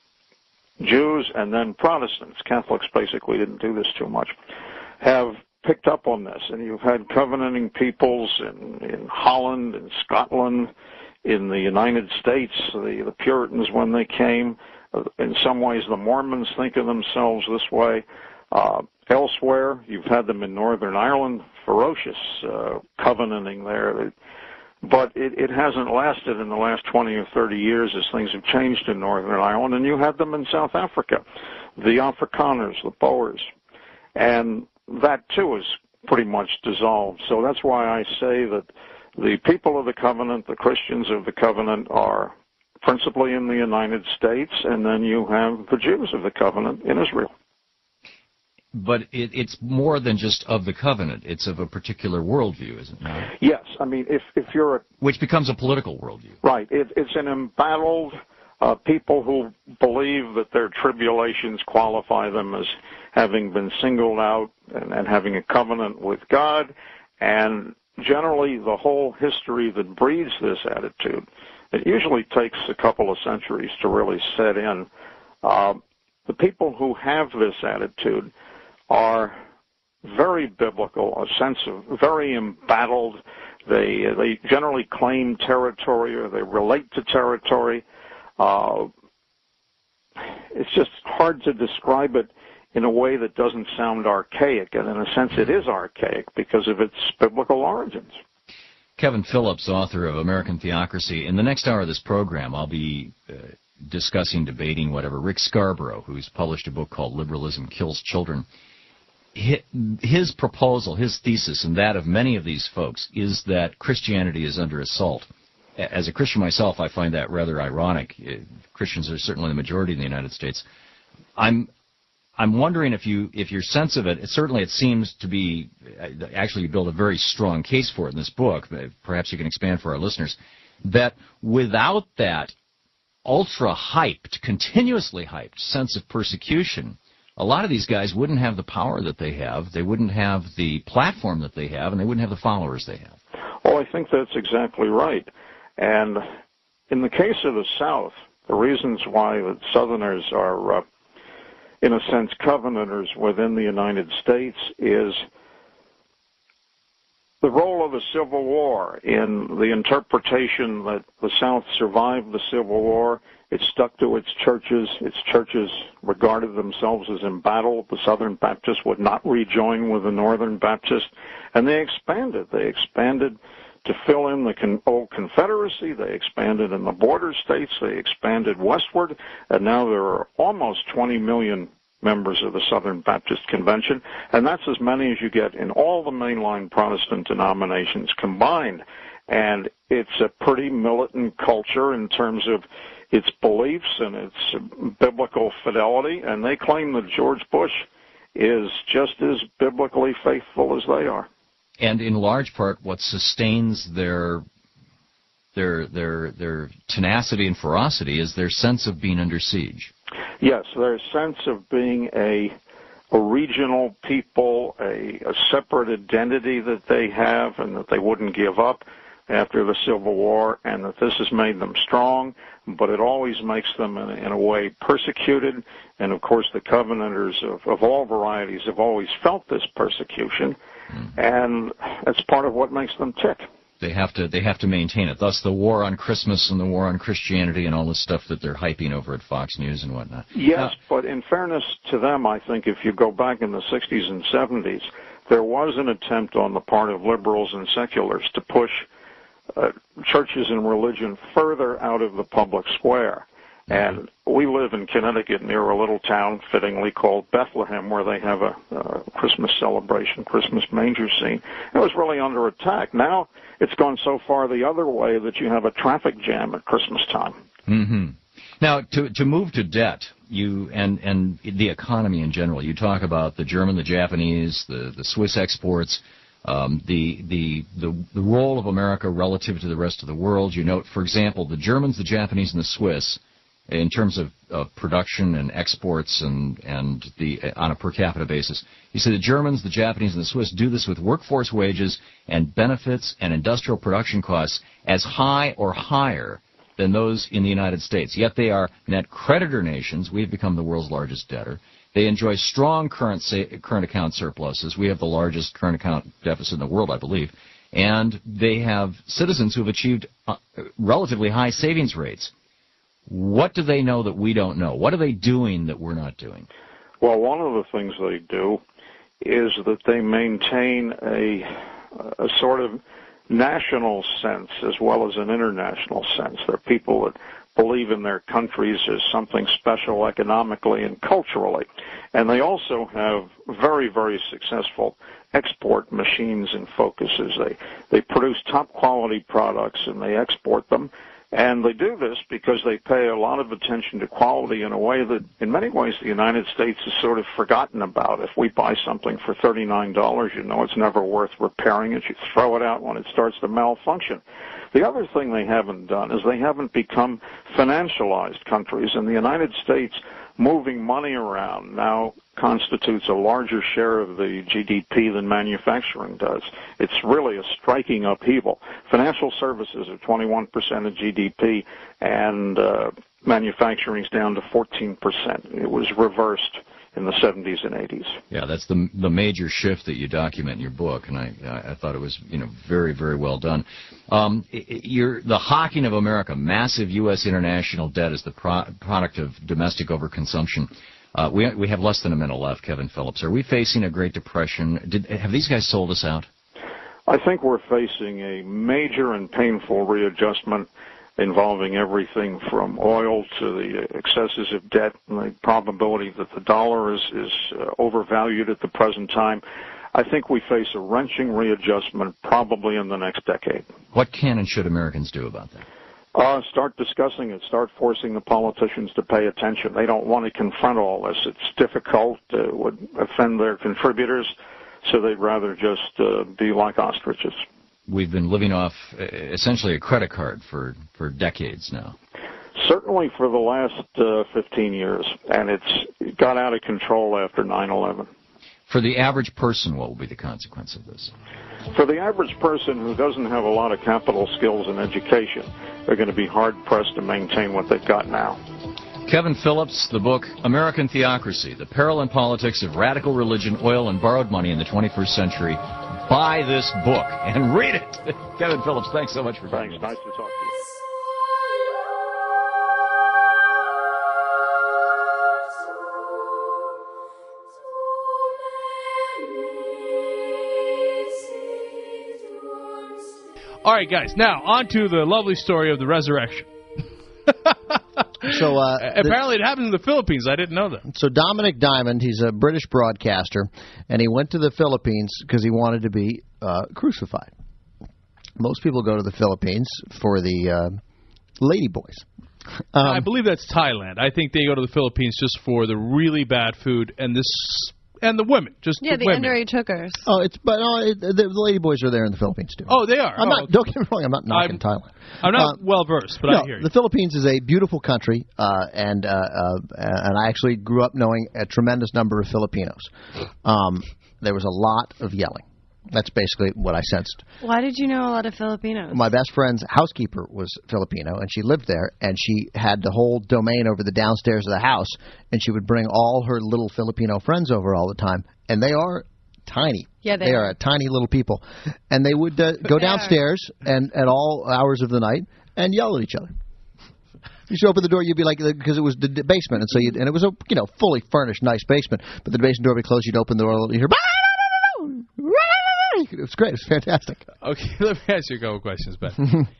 Speaker 6: Jews and then Protestants, Catholics basically didn't do this too much, have picked up on this. And you've had covenanting peoples in, in Holland and Scotland, in the United States, the, the Puritans when they came. Uh, in some ways, the Mormons think of themselves this way. Uh, elsewhere, you've had them in Northern Ireland, ferocious uh, covenanting there. But it, it hasn't lasted in the last twenty or thirty years as things have changed in Northern Ireland. And you had them in South Africa, the Afrikaners, the Boers. And that, too, is pretty much dissolved. So that's why I say that the people of the covenant, the Christians of the covenant, are principally in the United States, and then you have the Jews of the covenant in Israel.
Speaker 14: But it, it's more than just of the covenant. It's of a particular worldview, isn't it?
Speaker 6: Yes. I mean, if, if you're a...
Speaker 14: Which becomes a political worldview.
Speaker 6: Right. It, it's an embattled uh, people who believe that their tribulations qualify them as having been singled out and, and having a covenant with God, and generally the whole history that breeds this attitude. It usually takes a couple of centuries to really set in. Uh, the people who have this attitude are very biblical, a sense of very embattled. They they generally claim territory, or they relate to territory. Uh, it's just hard to describe it in a way that doesn't sound archaic, and in a sense it is archaic because of its biblical origins.
Speaker 14: Kevin Phillips, author of American Theocracy. In the next hour of this program, I'll be uh, discussing, debating, whatever, Rick Scarborough, who's published a book called Liberalism Kills Children. his proposal, his thesis, and that of many of these folks, is that Christianity is under assault. As a Christian myself, I find that rather ironic. Christians are certainly the majority in the United States. I'm I'm wondering if you if your sense of it, it certainly it seems to be, actually you build a very strong case for it in this book, perhaps you can expand for our listeners, that without that ultra-hyped, continuously hyped sense of persecution, a lot of these guys wouldn't have the power that they have, they wouldn't have the platform that they have, and they wouldn't have the followers they have.
Speaker 15: Oh, I think that's exactly right. And in the case of the South, the reasons why the Southerners are, uh, in a sense, covenanters within the United States is the role of the Civil War in the interpretation that the South survived the Civil War. It stuck to its churches. Its churches regarded themselves as in battle. The Southern Baptists would not rejoin with the Northern Baptists, and they expanded. They expanded to fill in the con- old Confederacy. They expanded in the border states. They expanded westward, and now there are almost twenty million members of the Southern Baptist Convention, and that's as many as you get in all the mainline Protestant denominations combined. And it's a pretty militant culture in terms of its beliefs and its biblical fidelity, and they claim that George Bush is just as biblically faithful as they are.
Speaker 14: And in large part, what sustains their their their their tenacity and ferocity is their sense of being under siege.
Speaker 15: Yes, their sense of being a a regional people, a, a separate identity that they have, and that they wouldn't give up after the Civil War, and that this has made them strong, but it always makes them, in, in a way, persecuted. And, of course, the Covenanters of, of all varieties have always felt this persecution, mm. and that's part of what makes them tick.
Speaker 14: They have to they have to maintain it. Thus the war on Christmas and the war on Christianity and all this stuff that they're hyping over at Fox News and whatnot.
Speaker 15: Yes,
Speaker 14: uh,
Speaker 15: but in fairness to them, I think if you go back in the sixties and seventies, there was an attempt on the part of liberals and seculars to push uh, churches and religion further out of the public square. And we live in Connecticut near a little town fittingly called Bethlehem, where they have a uh, Christmas celebration, Christmas manger scene. It was really under attack. Now it's gone so far the other way that you have a traffic jam at Christmas time.
Speaker 14: Mm-hmm. Now, to to move to debt, you and and the economy in general, you talk about the German, the Japanese, the, the Swiss exports, um, the, the the the role of America relative to the rest of the world. You note, for example, the Germans, the Japanese, and the Swiss, in terms of, of production and exports and, and the on a per capita basis. You say the Germans, the Japanese, and the Swiss do this with workforce wages and benefits and industrial production costs as high or higher than those in the United States. Yet they are net creditor nations. We have become the world's largest debtor. They enjoy strong current sa- current account surpluses. We have the largest current account deficit in the world, I believe. And they have citizens who have achieved uh, relatively high savings rates. What do they know that we don't know? What are they doing that we're not doing?
Speaker 15: Well, one of the things they do is that they maintain a, a sort of national sense as well as an international sense. They're people that believe in their countries as something special economically and culturally. And they also have very, very successful export machines and focuses. They, they produce top-quality products and they export them. And they do this because they pay a lot of attention to quality in a way that, in many ways, the United States is sort of forgotten about. If we buy something for thirty-nine dollars, you know it's never worth repairing it. You throw it out when it starts to malfunction. The other thing they haven't done is they haven't become financialized countries. In the United States, moving money around now constitutes a larger share of the G D P than manufacturing does. It's really a striking upheaval. Financial services are twenty-one percent of G D P, and uh, manufacturing's down to fourteen percent. It was reversed in the seventies and eighties.
Speaker 14: Yeah, that's the the major shift that you document in your book, and I I thought it was you know very very well done. Um, you're, the hawking of America, massive U S international debt is the pro- product of domestic overconsumption. Uh, we we have less than a minute left, Kevin Phillips. Are we facing a Great Depression? Did have these guys sold us out?
Speaker 15: I think we're facing a major and painful readjustment. involving everything from oil to the excesses of debt and the probability that the dollar is, is uh, overvalued at the present time. I think we face a wrenching readjustment probably in the next decade.
Speaker 14: What can and should Americans do about that?
Speaker 15: Uh, start discussing it. Start forcing the politicians to pay attention. They don't want to confront all this. It's difficult. It would offend their contributors, so they'd rather just uh, be like ostriches.
Speaker 14: We've been living off uh, essentially a credit card for, for decades now.
Speaker 15: Certainly for the last uh, fifteen years, and it's got out of control after nine eleven.
Speaker 14: For the average person, what will be the consequence of this?
Speaker 15: For the average person who doesn't have a lot of capital skills and education, they're going to be hard-pressed to maintain what they've got now.
Speaker 14: Kevin Phillips, the book American Theocracy, The Peril and Politics of Radical Religion, Oil, and Borrowed Money in the twenty-first Century. Buy this book and read it. Kevin Phillips, thanks so much for coming.
Speaker 15: Thanks. Nice to talk to you.
Speaker 7: All right, guys. Now, on to the lovely story of the resurrection.
Speaker 5: So uh,
Speaker 7: apparently, it happened in the Philippines. I didn't know that.
Speaker 5: So Dominic Diamond, he's a British broadcaster, and he went to the Philippines because he wanted to be uh, crucified. Most people go to the Philippines for the uh, lady boys. Um,
Speaker 7: I believe that's Thailand. I think they go to the Philippines just for the really bad food and this and the women. Just
Speaker 8: yeah, the
Speaker 7: women.
Speaker 8: underage hookers.
Speaker 5: Oh, it's but no, it, the, the lady boys are there in the Philippines too.
Speaker 7: Oh, they are.
Speaker 5: I'm
Speaker 7: oh,
Speaker 5: not.
Speaker 7: okay.
Speaker 5: Don't get me wrong. I'm not knocking
Speaker 7: I'm,
Speaker 5: Thailand.
Speaker 7: I'm not
Speaker 5: Uh,
Speaker 7: well versed, but
Speaker 5: no,
Speaker 7: I hear you.
Speaker 5: the Philippines is a beautiful country, uh, and uh, uh, and I actually grew up knowing a tremendous number of Filipinos. Um, there was a lot of yelling. That's basically what I sensed.
Speaker 8: Why did you know a lot of Filipinos?
Speaker 5: My best friend's housekeeper was Filipino, and she lived there, and she had the whole domain over the downstairs of the house, and she would bring all her little Filipino friends over all the time, and they are tiny.
Speaker 8: Yeah, they
Speaker 5: they
Speaker 8: are.
Speaker 5: are tiny little people, and they would uh, go
Speaker 8: They are.
Speaker 5: downstairs and at all hours of the night and yell at each other. You should open the door, you'd be like, because it was the basement, and so you and it was a you know fully furnished, nice basement, but the basement door would be closed. You'd open the door, you hear. It was great. It was fantastic.
Speaker 7: Okay, let me ask you a couple questions, Ben.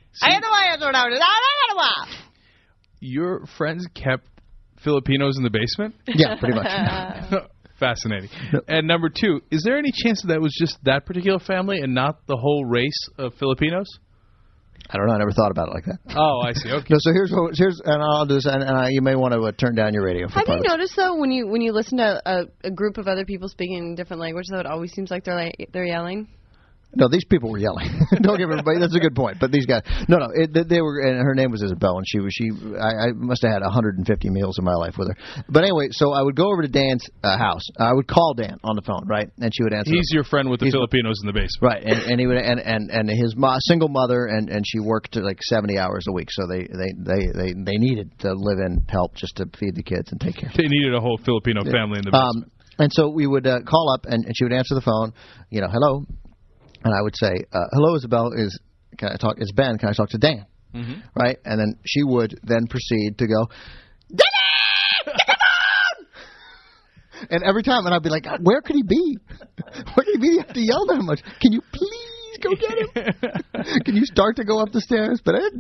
Speaker 7: Your friends kept Filipinos in the basement?
Speaker 5: Yeah, pretty much.
Speaker 7: Fascinating. And number two, is there any chance that that was just that particular family and not the whole race of Filipinos?
Speaker 5: I don't know. I never thought about it like that.
Speaker 7: Oh, I see. Okay.
Speaker 5: No, so here's what, here's and I'll do this, and, and I, you may want to uh, turn down your radio. For
Speaker 8: Have
Speaker 5: part
Speaker 8: you
Speaker 5: of it.
Speaker 8: noticed though when you when you listen to a, a group of other people speaking in different language, though it always seems like they're like they're yelling?
Speaker 5: No, these people were yelling. Don't give everybody. That's a good point. But these guys, no, no, it, they were. And her name was Isabel, and she was she. I, I must have had one hundred fifty meals in my life with her. But anyway, so I would go over to Dan's uh, house. I would call Dan on the phone, right, and she would answer.
Speaker 7: He's
Speaker 5: them.
Speaker 7: your friend with the
Speaker 5: He's,
Speaker 7: Filipinos in the basement,
Speaker 5: right? And, and he would and and and his mo- single mother, and and she worked like seventy hours a week, so they they they they, they needed to live in help just to feed the kids and take care.
Speaker 7: They needed a whole Filipino family in the basement.
Speaker 5: Um, and so we would uh, call up, and, and she would answer the phone. You know, hello. And I would say, uh, hello, Isabel, is can I talk? It's Ben. Can I talk to Dan?
Speaker 7: Mm-hmm.
Speaker 5: Right? And then she would then proceed to go, Danny! Get the phone! And every time, and I'd be like, where could he be? Where could he be? You have to yell that much. Can you please go get him? Can you start to go up the stairs? But Danny!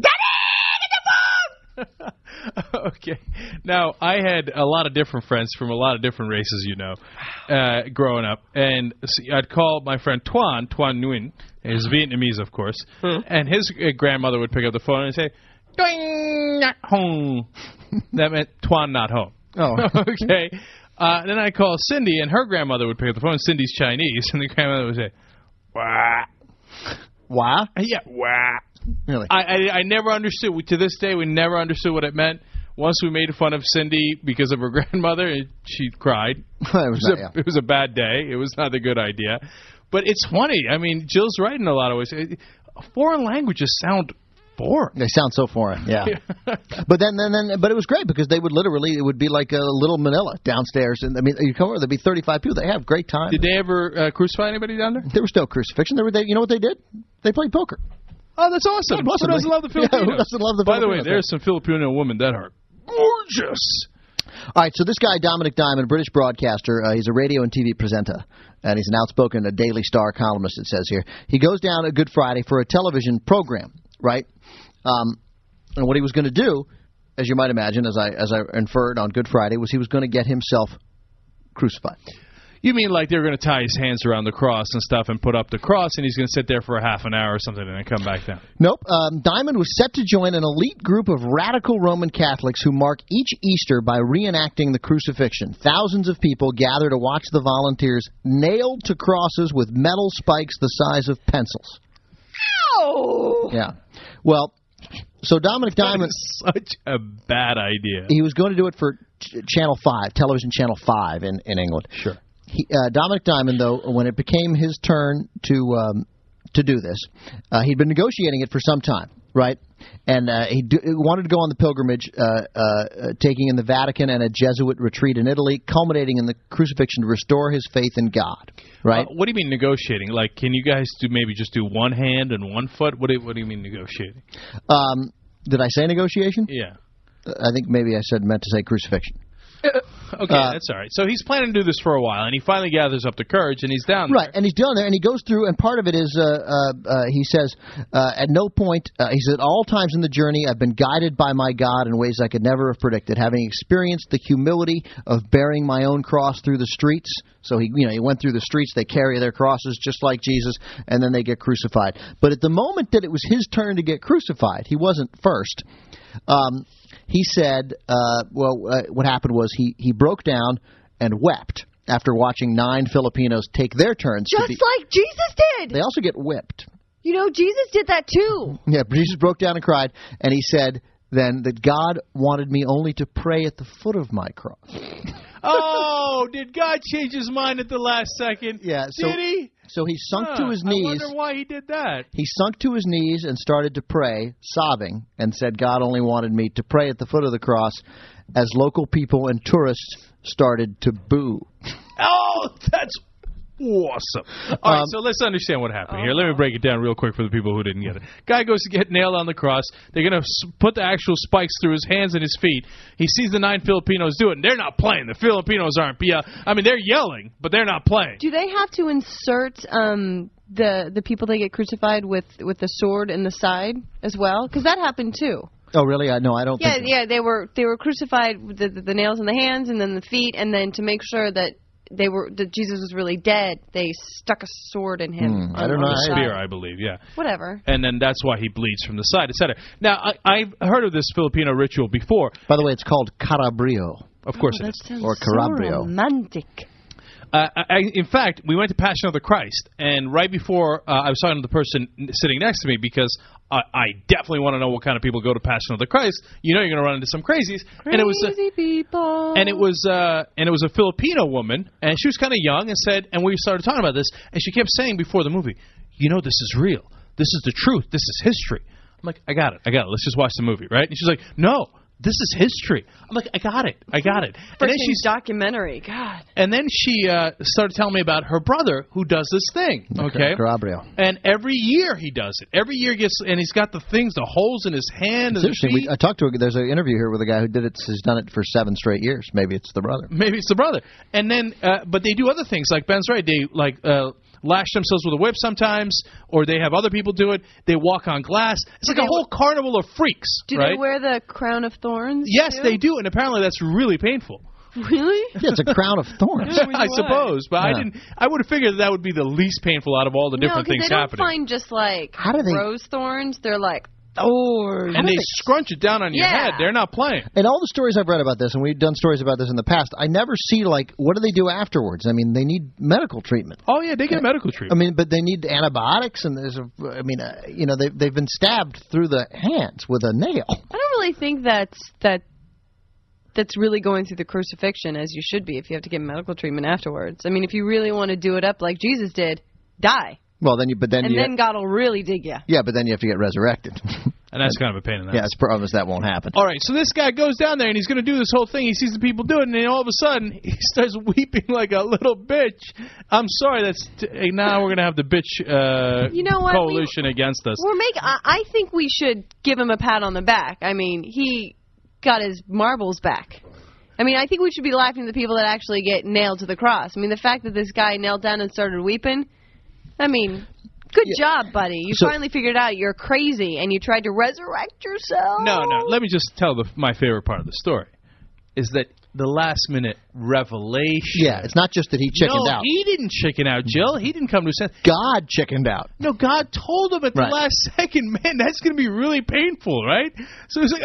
Speaker 7: Okay. Now, I had a lot of different friends from a lot of different races, you know, uh, growing up. And I'd call my friend Tuan, Tuan Nguyen, he's Vietnamese, of course,
Speaker 8: Hmm.
Speaker 7: and his uh, grandmother would pick up the phone and say, Doing not home. That meant Tuan not home.
Speaker 5: Oh.
Speaker 7: Okay. Uh, then I'd call Cindy, and her grandmother would pick up the phone. Cindy's Chinese, and the grandmother would say, Wah.
Speaker 5: Wah?
Speaker 7: Yeah, wah.
Speaker 5: Really?
Speaker 7: I, I I never understood. We, to this day, we never understood what it meant. Once we made fun of Cindy because of her grandmother, and she cried.
Speaker 5: it, was
Speaker 7: It was,
Speaker 5: not,
Speaker 7: a,
Speaker 5: yeah.
Speaker 7: it was a bad day. It was not a good idea. But it's funny. I mean, Jill's right in a lot of ways. It, foreign languages sound foreign.
Speaker 5: They sound so foreign, yeah. But then, then, then, but it was great because they would literally, it would be like a little Manila downstairs, and I mean, you come over, there'd be thirty-five people. They have great time.
Speaker 7: Did they ever uh, crucify anybody down there?
Speaker 5: There was no crucifixion. They were, they, you know what they did? They played poker.
Speaker 7: Oh, that's awesome.
Speaker 5: God bless
Speaker 7: Who
Speaker 5: them.
Speaker 7: doesn't love the
Speaker 5: Yeah,
Speaker 7: Filipinos?
Speaker 5: who doesn't love the
Speaker 7: By the way,
Speaker 5: Filipinos?
Speaker 7: there's some Filipino women that are gorgeous.
Speaker 5: All right, so this guy, Dominic Diamond, British broadcaster, uh, he's a radio and T V presenter, and he's an outspoken uh, Daily Star columnist, it says here. He goes down a Good Friday for a television program, right? Um, And what he was going to do, as you might imagine, as I as I inferred on Good Friday, was he was going to get himself crucified.
Speaker 7: You mean like they're going to tie his hands around the cross and stuff and put up the cross, and he's going to sit there for a half an hour or something and then come back down?
Speaker 5: Nope. Um, Diamond was set to join an elite group of radical Roman Catholics who mark each Easter by reenacting the crucifixion. Thousands of people gather to watch the volunteers nailed to crosses with metal spikes the size of pencils.
Speaker 8: Ow!
Speaker 5: Yeah. Well, so Dominic Diamond...
Speaker 7: Such a bad idea.
Speaker 5: He was going to do it for ch- Channel five, television Channel five in, in England.
Speaker 7: Sure.
Speaker 5: He, uh, Dominic Diamond, though, when it became his turn to um, to do this, uh, he'd been negotiating it for some time, right? And uh, he do, wanted to go on the pilgrimage, uh, uh, taking in the Vatican and a Jesuit retreat in Italy, culminating in the crucifixion to restore his faith in God, right?
Speaker 7: Uh, what do you mean negotiating? Like, can you guys do maybe just do one hand and one foot? What do, what do you mean negotiating?
Speaker 5: Um, did I say negotiation?
Speaker 7: Yeah.
Speaker 5: I think maybe I said meant to say crucifixion.
Speaker 7: Okay,
Speaker 5: Uh,
Speaker 7: that's all right. So he's planning to do this for a while, and he finally gathers up the courage, and he's down there.
Speaker 5: Right, and he's down there, and he goes through, and part of it is, uh, uh, uh, he says, uh, at no point, uh, he said, all times in the journey, I've been guided by my God in ways I could never have predicted, having experienced the humility of bearing my own cross through the streets. So he, you know, he went through the streets, they carry their crosses just like Jesus, and then they get crucified. But at the moment that it was his turn to get crucified, he wasn't first. Um, he said, uh, well, uh, what happened was he, he broke down and wept after watching nine Filipinos take their turns.
Speaker 8: Just
Speaker 5: to be,
Speaker 8: like Jesus did.
Speaker 5: They also get whipped.
Speaker 8: You know, Jesus did that too.
Speaker 5: Yeah, Jesus broke down and cried, and he said then that God wanted me only to pray at the foot of my cross.
Speaker 7: Oh, did God change his mind at the last second?
Speaker 5: Yeah. So,
Speaker 7: did he?
Speaker 5: So he sunk
Speaker 7: Huh,
Speaker 5: to his knees.
Speaker 7: I wonder why he did that.
Speaker 5: He sunk to his knees and started to pray, sobbing, and said God only wanted me to pray at the foot of the cross as local people and tourists started to boo.
Speaker 7: Oh, that's awesome. All right,
Speaker 5: Um,
Speaker 7: so let's understand what happened here. Let me break it down real quick for the people who didn't get it. Guy goes to get nailed on the cross. They're going to put the actual spikes through his hands and his feet. He sees the nine Filipinos do it, and they're not playing. The Filipinos aren't. Yeah, I mean, they're yelling, but they're not playing.
Speaker 8: Do they have to insert um, the the people that get crucified with, with the sword in the side as well? Because that happened too.
Speaker 5: Oh, really? I no, I don't
Speaker 8: Yeah,
Speaker 5: think.
Speaker 8: yeah, they were they were crucified with the, the, the nails in the hands and then the feet, and then to make sure that they were that Jesus was really dead, they stuck a sword in him.
Speaker 5: Hmm,
Speaker 8: on,
Speaker 5: I don't
Speaker 8: on
Speaker 5: know.
Speaker 8: the
Speaker 7: A
Speaker 8: side.
Speaker 7: spear, I believe, yeah.
Speaker 8: Whatever.
Speaker 7: And then that's why he bleeds from the side, et cetera. Now, I, I've heard of this Filipino ritual before.
Speaker 5: By the way, it's called Carabrio.
Speaker 7: Of course
Speaker 8: Oh,
Speaker 7: it
Speaker 8: that
Speaker 7: is.
Speaker 8: sounds
Speaker 5: Or
Speaker 8: so
Speaker 5: Carabrio.
Speaker 8: romantic.
Speaker 7: Uh, I, in fact, we went to Passion of the Christ, and right before uh, I was talking to the person sitting next to me because I, I definitely want to know what kind of people go to Passion of the Christ. You know, you're going to run into some crazies,
Speaker 8: Crazy
Speaker 7: and it was uh,
Speaker 8: people.
Speaker 7: and it was uh, and it was a Filipino woman, and she was kind of young, and said, and we started talking about this, and she kept saying before the movie, you know, this is real, this is the truth, this is history. I'm like, I got it, I got it. Let's just watch the movie, right? And she's like, no. This is history. I'm like, I got it. I got it. And then she's
Speaker 8: documentary. God.
Speaker 7: And then she uh, started telling me about her brother who does this thing. Okay.
Speaker 5: Carabrio.
Speaker 7: And every year he does it. Every year he gets, and he's got the things, the holes in his hand
Speaker 5: It's
Speaker 7: and the
Speaker 5: interesting.
Speaker 7: feet.
Speaker 5: We, I talked to a, there's an interview here with a guy who did it. Has done it for seven straight years. Maybe it's the brother.
Speaker 7: Maybe it's the brother. And then, uh, but they do other things. Like Ben's right. They like uh, lash themselves with a whip sometimes, or they have other people do it. They walk on glass. It's
Speaker 8: Do
Speaker 7: like a
Speaker 8: they-
Speaker 7: whole carnival of freaks.
Speaker 8: Do
Speaker 7: right?
Speaker 8: they wear the crown of thorns?
Speaker 7: Yes,
Speaker 8: too?
Speaker 7: they do, and apparently that's really painful.
Speaker 8: Really?
Speaker 5: Yeah, it's a crown of thorns.
Speaker 7: I suppose, but I
Speaker 5: Yeah.
Speaker 7: didn't. I would have figured that, that would be the least painful out of all the
Speaker 8: No,
Speaker 7: different
Speaker 8: because
Speaker 7: things
Speaker 8: they don't
Speaker 7: happening.
Speaker 8: find just like
Speaker 5: How do they-
Speaker 8: rose thorns. They're like thorns.
Speaker 7: and they scrunch it down on your
Speaker 8: Yeah.
Speaker 7: head. They're not playing.
Speaker 5: In all the stories I've read about this, and we've done stories about this in the past, I never see, like, what do they do afterwards? I mean, they need medical treatment.
Speaker 7: Oh, yeah, they get medical
Speaker 5: I
Speaker 7: treatment.
Speaker 5: mean, but they need antibiotics, and there's a, I mean, uh, you know, they've, they've been stabbed through the hands with a nail.
Speaker 8: I don't really think that's that. That's really going through the crucifixion as you should be if you have to get medical treatment afterwards. I mean, if you really want to do it up like Jesus did, die,
Speaker 5: Well, then you, but then
Speaker 8: and
Speaker 5: you,
Speaker 8: then God will really dig you.
Speaker 5: yeah, but then you have to get resurrected.
Speaker 7: And that's kind of a pain in the
Speaker 5: Yeah,
Speaker 7: ass.
Speaker 5: it's promise that won't happen.
Speaker 7: All right, so this guy goes down there and he's going to do this whole thing. He sees the people do it, and then all of a sudden he starts weeping like a little bitch. I'm sorry, that's t- hey, now we're going to have the bitch uh,
Speaker 8: You know what?
Speaker 7: coalition against us.
Speaker 8: We're make. I, I think we should give him a pat on the back. I mean, he got his marbles back. I mean, I think we should be laughing at the people that actually get nailed to the cross. I mean, the fact that this guy knelt down and started weeping. I mean, Good job, buddy. You
Speaker 7: So-
Speaker 8: finally figured out you're crazy, and you tried to resurrect yourself.
Speaker 7: No, no. Let me just tell the, my favorite part of the story is that the last minute revelation.
Speaker 5: Yeah, it's not just that he chickened
Speaker 7: no,
Speaker 5: out.
Speaker 7: he didn't chicken out, Jill. He didn't come to his senses.
Speaker 5: God chickened out.
Speaker 7: No, God told him at the
Speaker 5: Right.
Speaker 7: last second, man, that's going to be really painful, right? So he's like,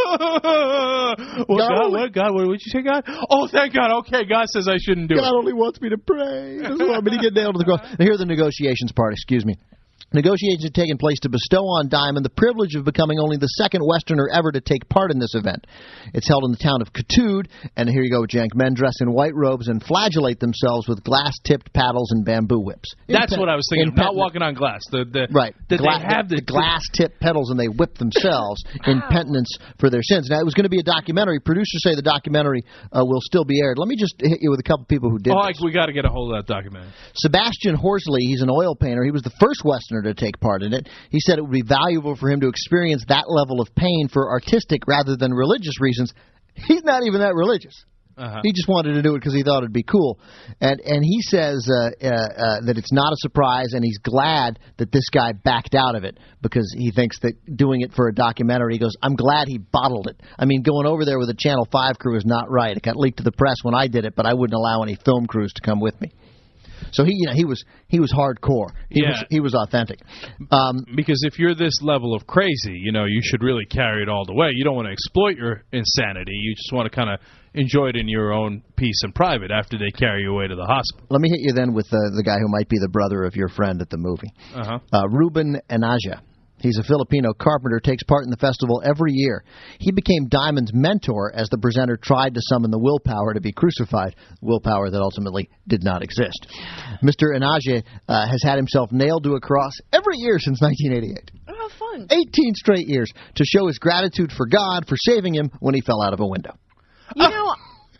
Speaker 7: oh, what,
Speaker 5: God
Speaker 7: God,
Speaker 5: only-
Speaker 7: what, God, what did you say, God? Oh, thank God. Okay, God says I shouldn't do
Speaker 5: God
Speaker 7: it.
Speaker 5: only wants me to pray. He doesn't want me to get nailed to the cross. Now, here are the negotiations part, excuse me. Negotiations have taken place to bestow on Diamond the privilege of becoming only the second Westerner ever to take part in this event. It's held in the town of Katood, and here you go, Jank. Men dress in white robes and flagellate themselves with glass-tipped paddles and bamboo whips. In
Speaker 7: That's
Speaker 5: pen-
Speaker 7: what I was thinking.
Speaker 5: in
Speaker 7: Not
Speaker 5: pen-
Speaker 7: walking on glass. The, the,
Speaker 5: Right.
Speaker 7: That
Speaker 5: Gla-
Speaker 7: they have
Speaker 5: the,
Speaker 7: the,
Speaker 5: the glass-tipped pedals, and they whip themselves in penitence for their sins. Now, it was going to be a documentary. Producers say the documentary uh, will still be aired. Let me just hit you with a couple people who did
Speaker 7: Oh,
Speaker 5: this.
Speaker 7: I, we got to get a hold of that documentary.
Speaker 5: Sebastian Horsley, he's an oil painter. He was the first Westerner to take part in it. He said it would be valuable for him to experience that level of pain for artistic rather than religious reasons. He's not even that religious.
Speaker 7: Uh-huh.
Speaker 5: He just wanted to do it because he thought it'd be cool. And and he says uh, uh, uh, that it's not a surprise, and he's glad that this guy backed out of it because he thinks that doing it for a documentary, he goes, I'm glad he bottled it. I mean, going over there with a Channel five crew is not right. It got leaked to the press when I did it, but I wouldn't allow any film crews to come with me. So he, you know, he was he was hardcore. He
Speaker 7: Yeah.
Speaker 5: was he was authentic. Um,
Speaker 7: Because if you're this level of crazy, you know, you should really carry it all the way. You don't want to exploit your insanity. You just want to kind of enjoy it in your own peace and private after they carry you away to the hospital.
Speaker 5: let me hit you then with uh, the guy who might be the brother of your friend at the movie.
Speaker 7: Uh-huh.
Speaker 5: Uh, Ruben Anaja. He's a Filipino carpenter, takes part in the festival every year. He became Diamond's mentor as the presenter tried to summon the willpower to be crucified, willpower that ultimately did not exist. Mister Anaje uh, has had himself nailed to a cross every year since nineteen eighty-eight.
Speaker 8: Oh, fun.
Speaker 5: eighteen straight years to show his gratitude for God for saving him when he fell out of a window.
Speaker 8: You know,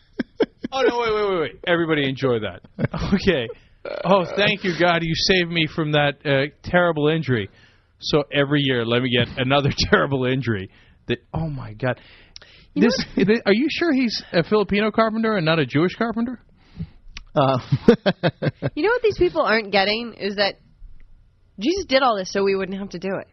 Speaker 7: Oh, no, wait, wait, wait, wait. Everybody enjoy that. Okay. Oh, thank you, God. You saved me from that uh, terrible injury. So every year, let me get another terrible injury. That oh, my God. This, are you sure he's a Filipino carpenter and not a Jewish carpenter?
Speaker 5: Uh,
Speaker 8: you know what these people aren't getting is that Jesus did all this so we wouldn't have to do it.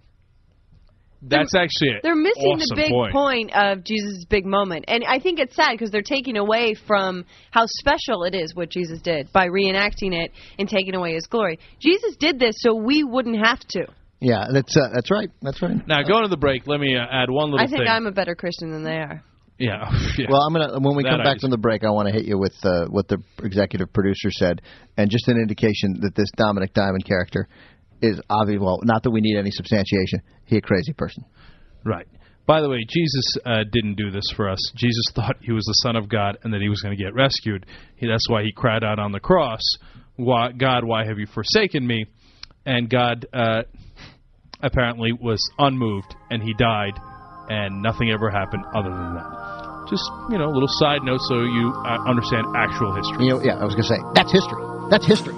Speaker 7: That's actually an
Speaker 8: They're missing
Speaker 7: awesome
Speaker 8: the big
Speaker 7: point.
Speaker 8: point of Jesus' big moment. And I think it's sad because they're taking away from how special it is what Jesus did by reenacting it and taking away his glory. Jesus did this so we wouldn't have to.
Speaker 5: yeah, that's uh, that's right. That's right.
Speaker 7: Now, going to the break, let me uh, add one little
Speaker 8: I think
Speaker 7: thing.
Speaker 8: I'm a better Christian than they are.
Speaker 7: Yeah. yeah.
Speaker 5: Well, I'm gonna when we
Speaker 7: That
Speaker 5: come
Speaker 7: I
Speaker 5: back
Speaker 7: just-
Speaker 5: from the break, I want to hit you with uh, what the executive producer said, and just an indication that this Dominic Diamond character is obvious. Well, not that we need any substantiation. He a crazy person.
Speaker 7: Right. By the way, Jesus uh, didn't do this for us. Jesus thought he was the Son of God and that he was going to get rescued. He, that's why he cried out on the cross, why, God, why have you forsaken me? And God uh, apparently was unmoved, and he died, and nothing ever happened other than that. Just, you know, a little side note so you uh, understand actual history.
Speaker 5: You know, yeah, I was going to say that's history. That's history.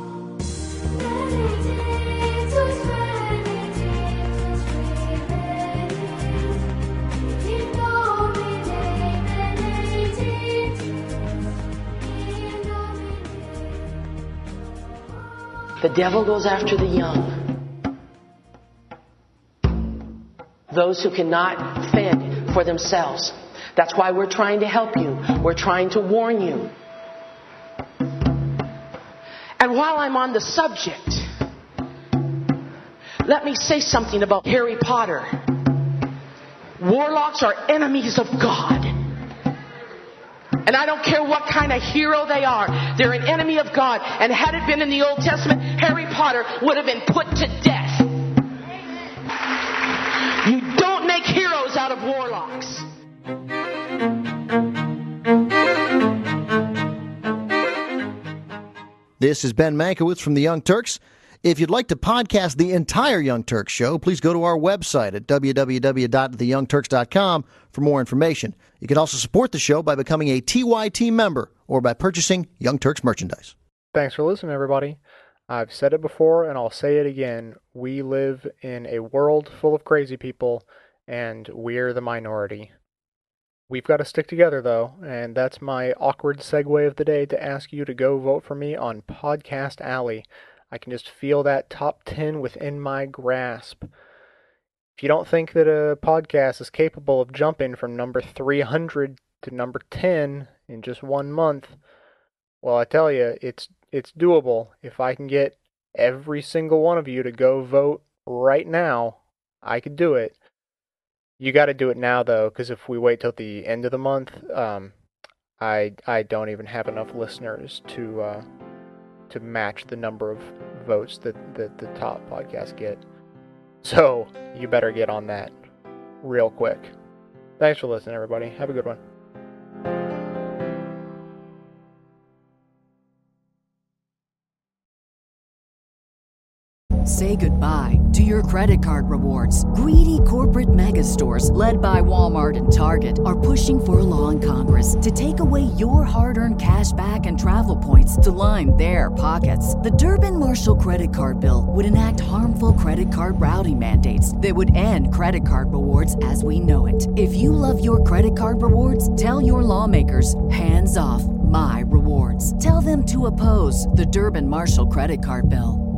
Speaker 12: The devil goes after the young. Those who cannot fend for themselves. That's why we're trying to help you. We're trying to warn you. And while I'm on the subject, let me say something about Harry Potter. Warlocks are enemies of God. And I don't care what kind of hero they are. They're an enemy of God. And had it been in the Old Testament, Harry Potter would have been put to death. You don't make heroes out of warlocks.
Speaker 5: This is Ben Mankiewicz from the Young Turks. If you'd like to podcast the entire Young Turks show, please go to our website at w w w dot the young turks dot com for more information. You can also support the show by becoming a T Y T member or by purchasing Young Turks merchandise.
Speaker 2: Thanks for listening, everybody. I've said it before, and I'll say it again. We live in a world full of crazy people, and we're the minority. We've got to stick together, though, and that's my awkward segue of the day to ask you to go vote for me on Podcast Alley. I can just feel that top ten within my grasp. If you don't think that a podcast is capable of jumping from number three hundred to number ten in just one month, well, I tell you, it's it's doable. If I can get every single one of you to go vote right now, I could do it. You got to do it now, though, because if we wait till the end of the month, um, I I don't even have enough listeners to uh, to match the number of votes that, that the top podcasts get. So you better get on that real quick. Thanks for listening, everybody. Have a good one.
Speaker 16: Say goodbye to your credit card rewards. Greedy corporate mega stores, led by Walmart and Target, are pushing for a law in Congress to take away your hard-earned cash back and travel points to line their pockets. The Durbin-Marshall credit card bill would enact harmful credit card routing mandates that would end credit card rewards as we know it. If you love your credit card rewards, tell your lawmakers, hands off my rewards. Tell them to oppose the Durbin-Marshall credit card bill.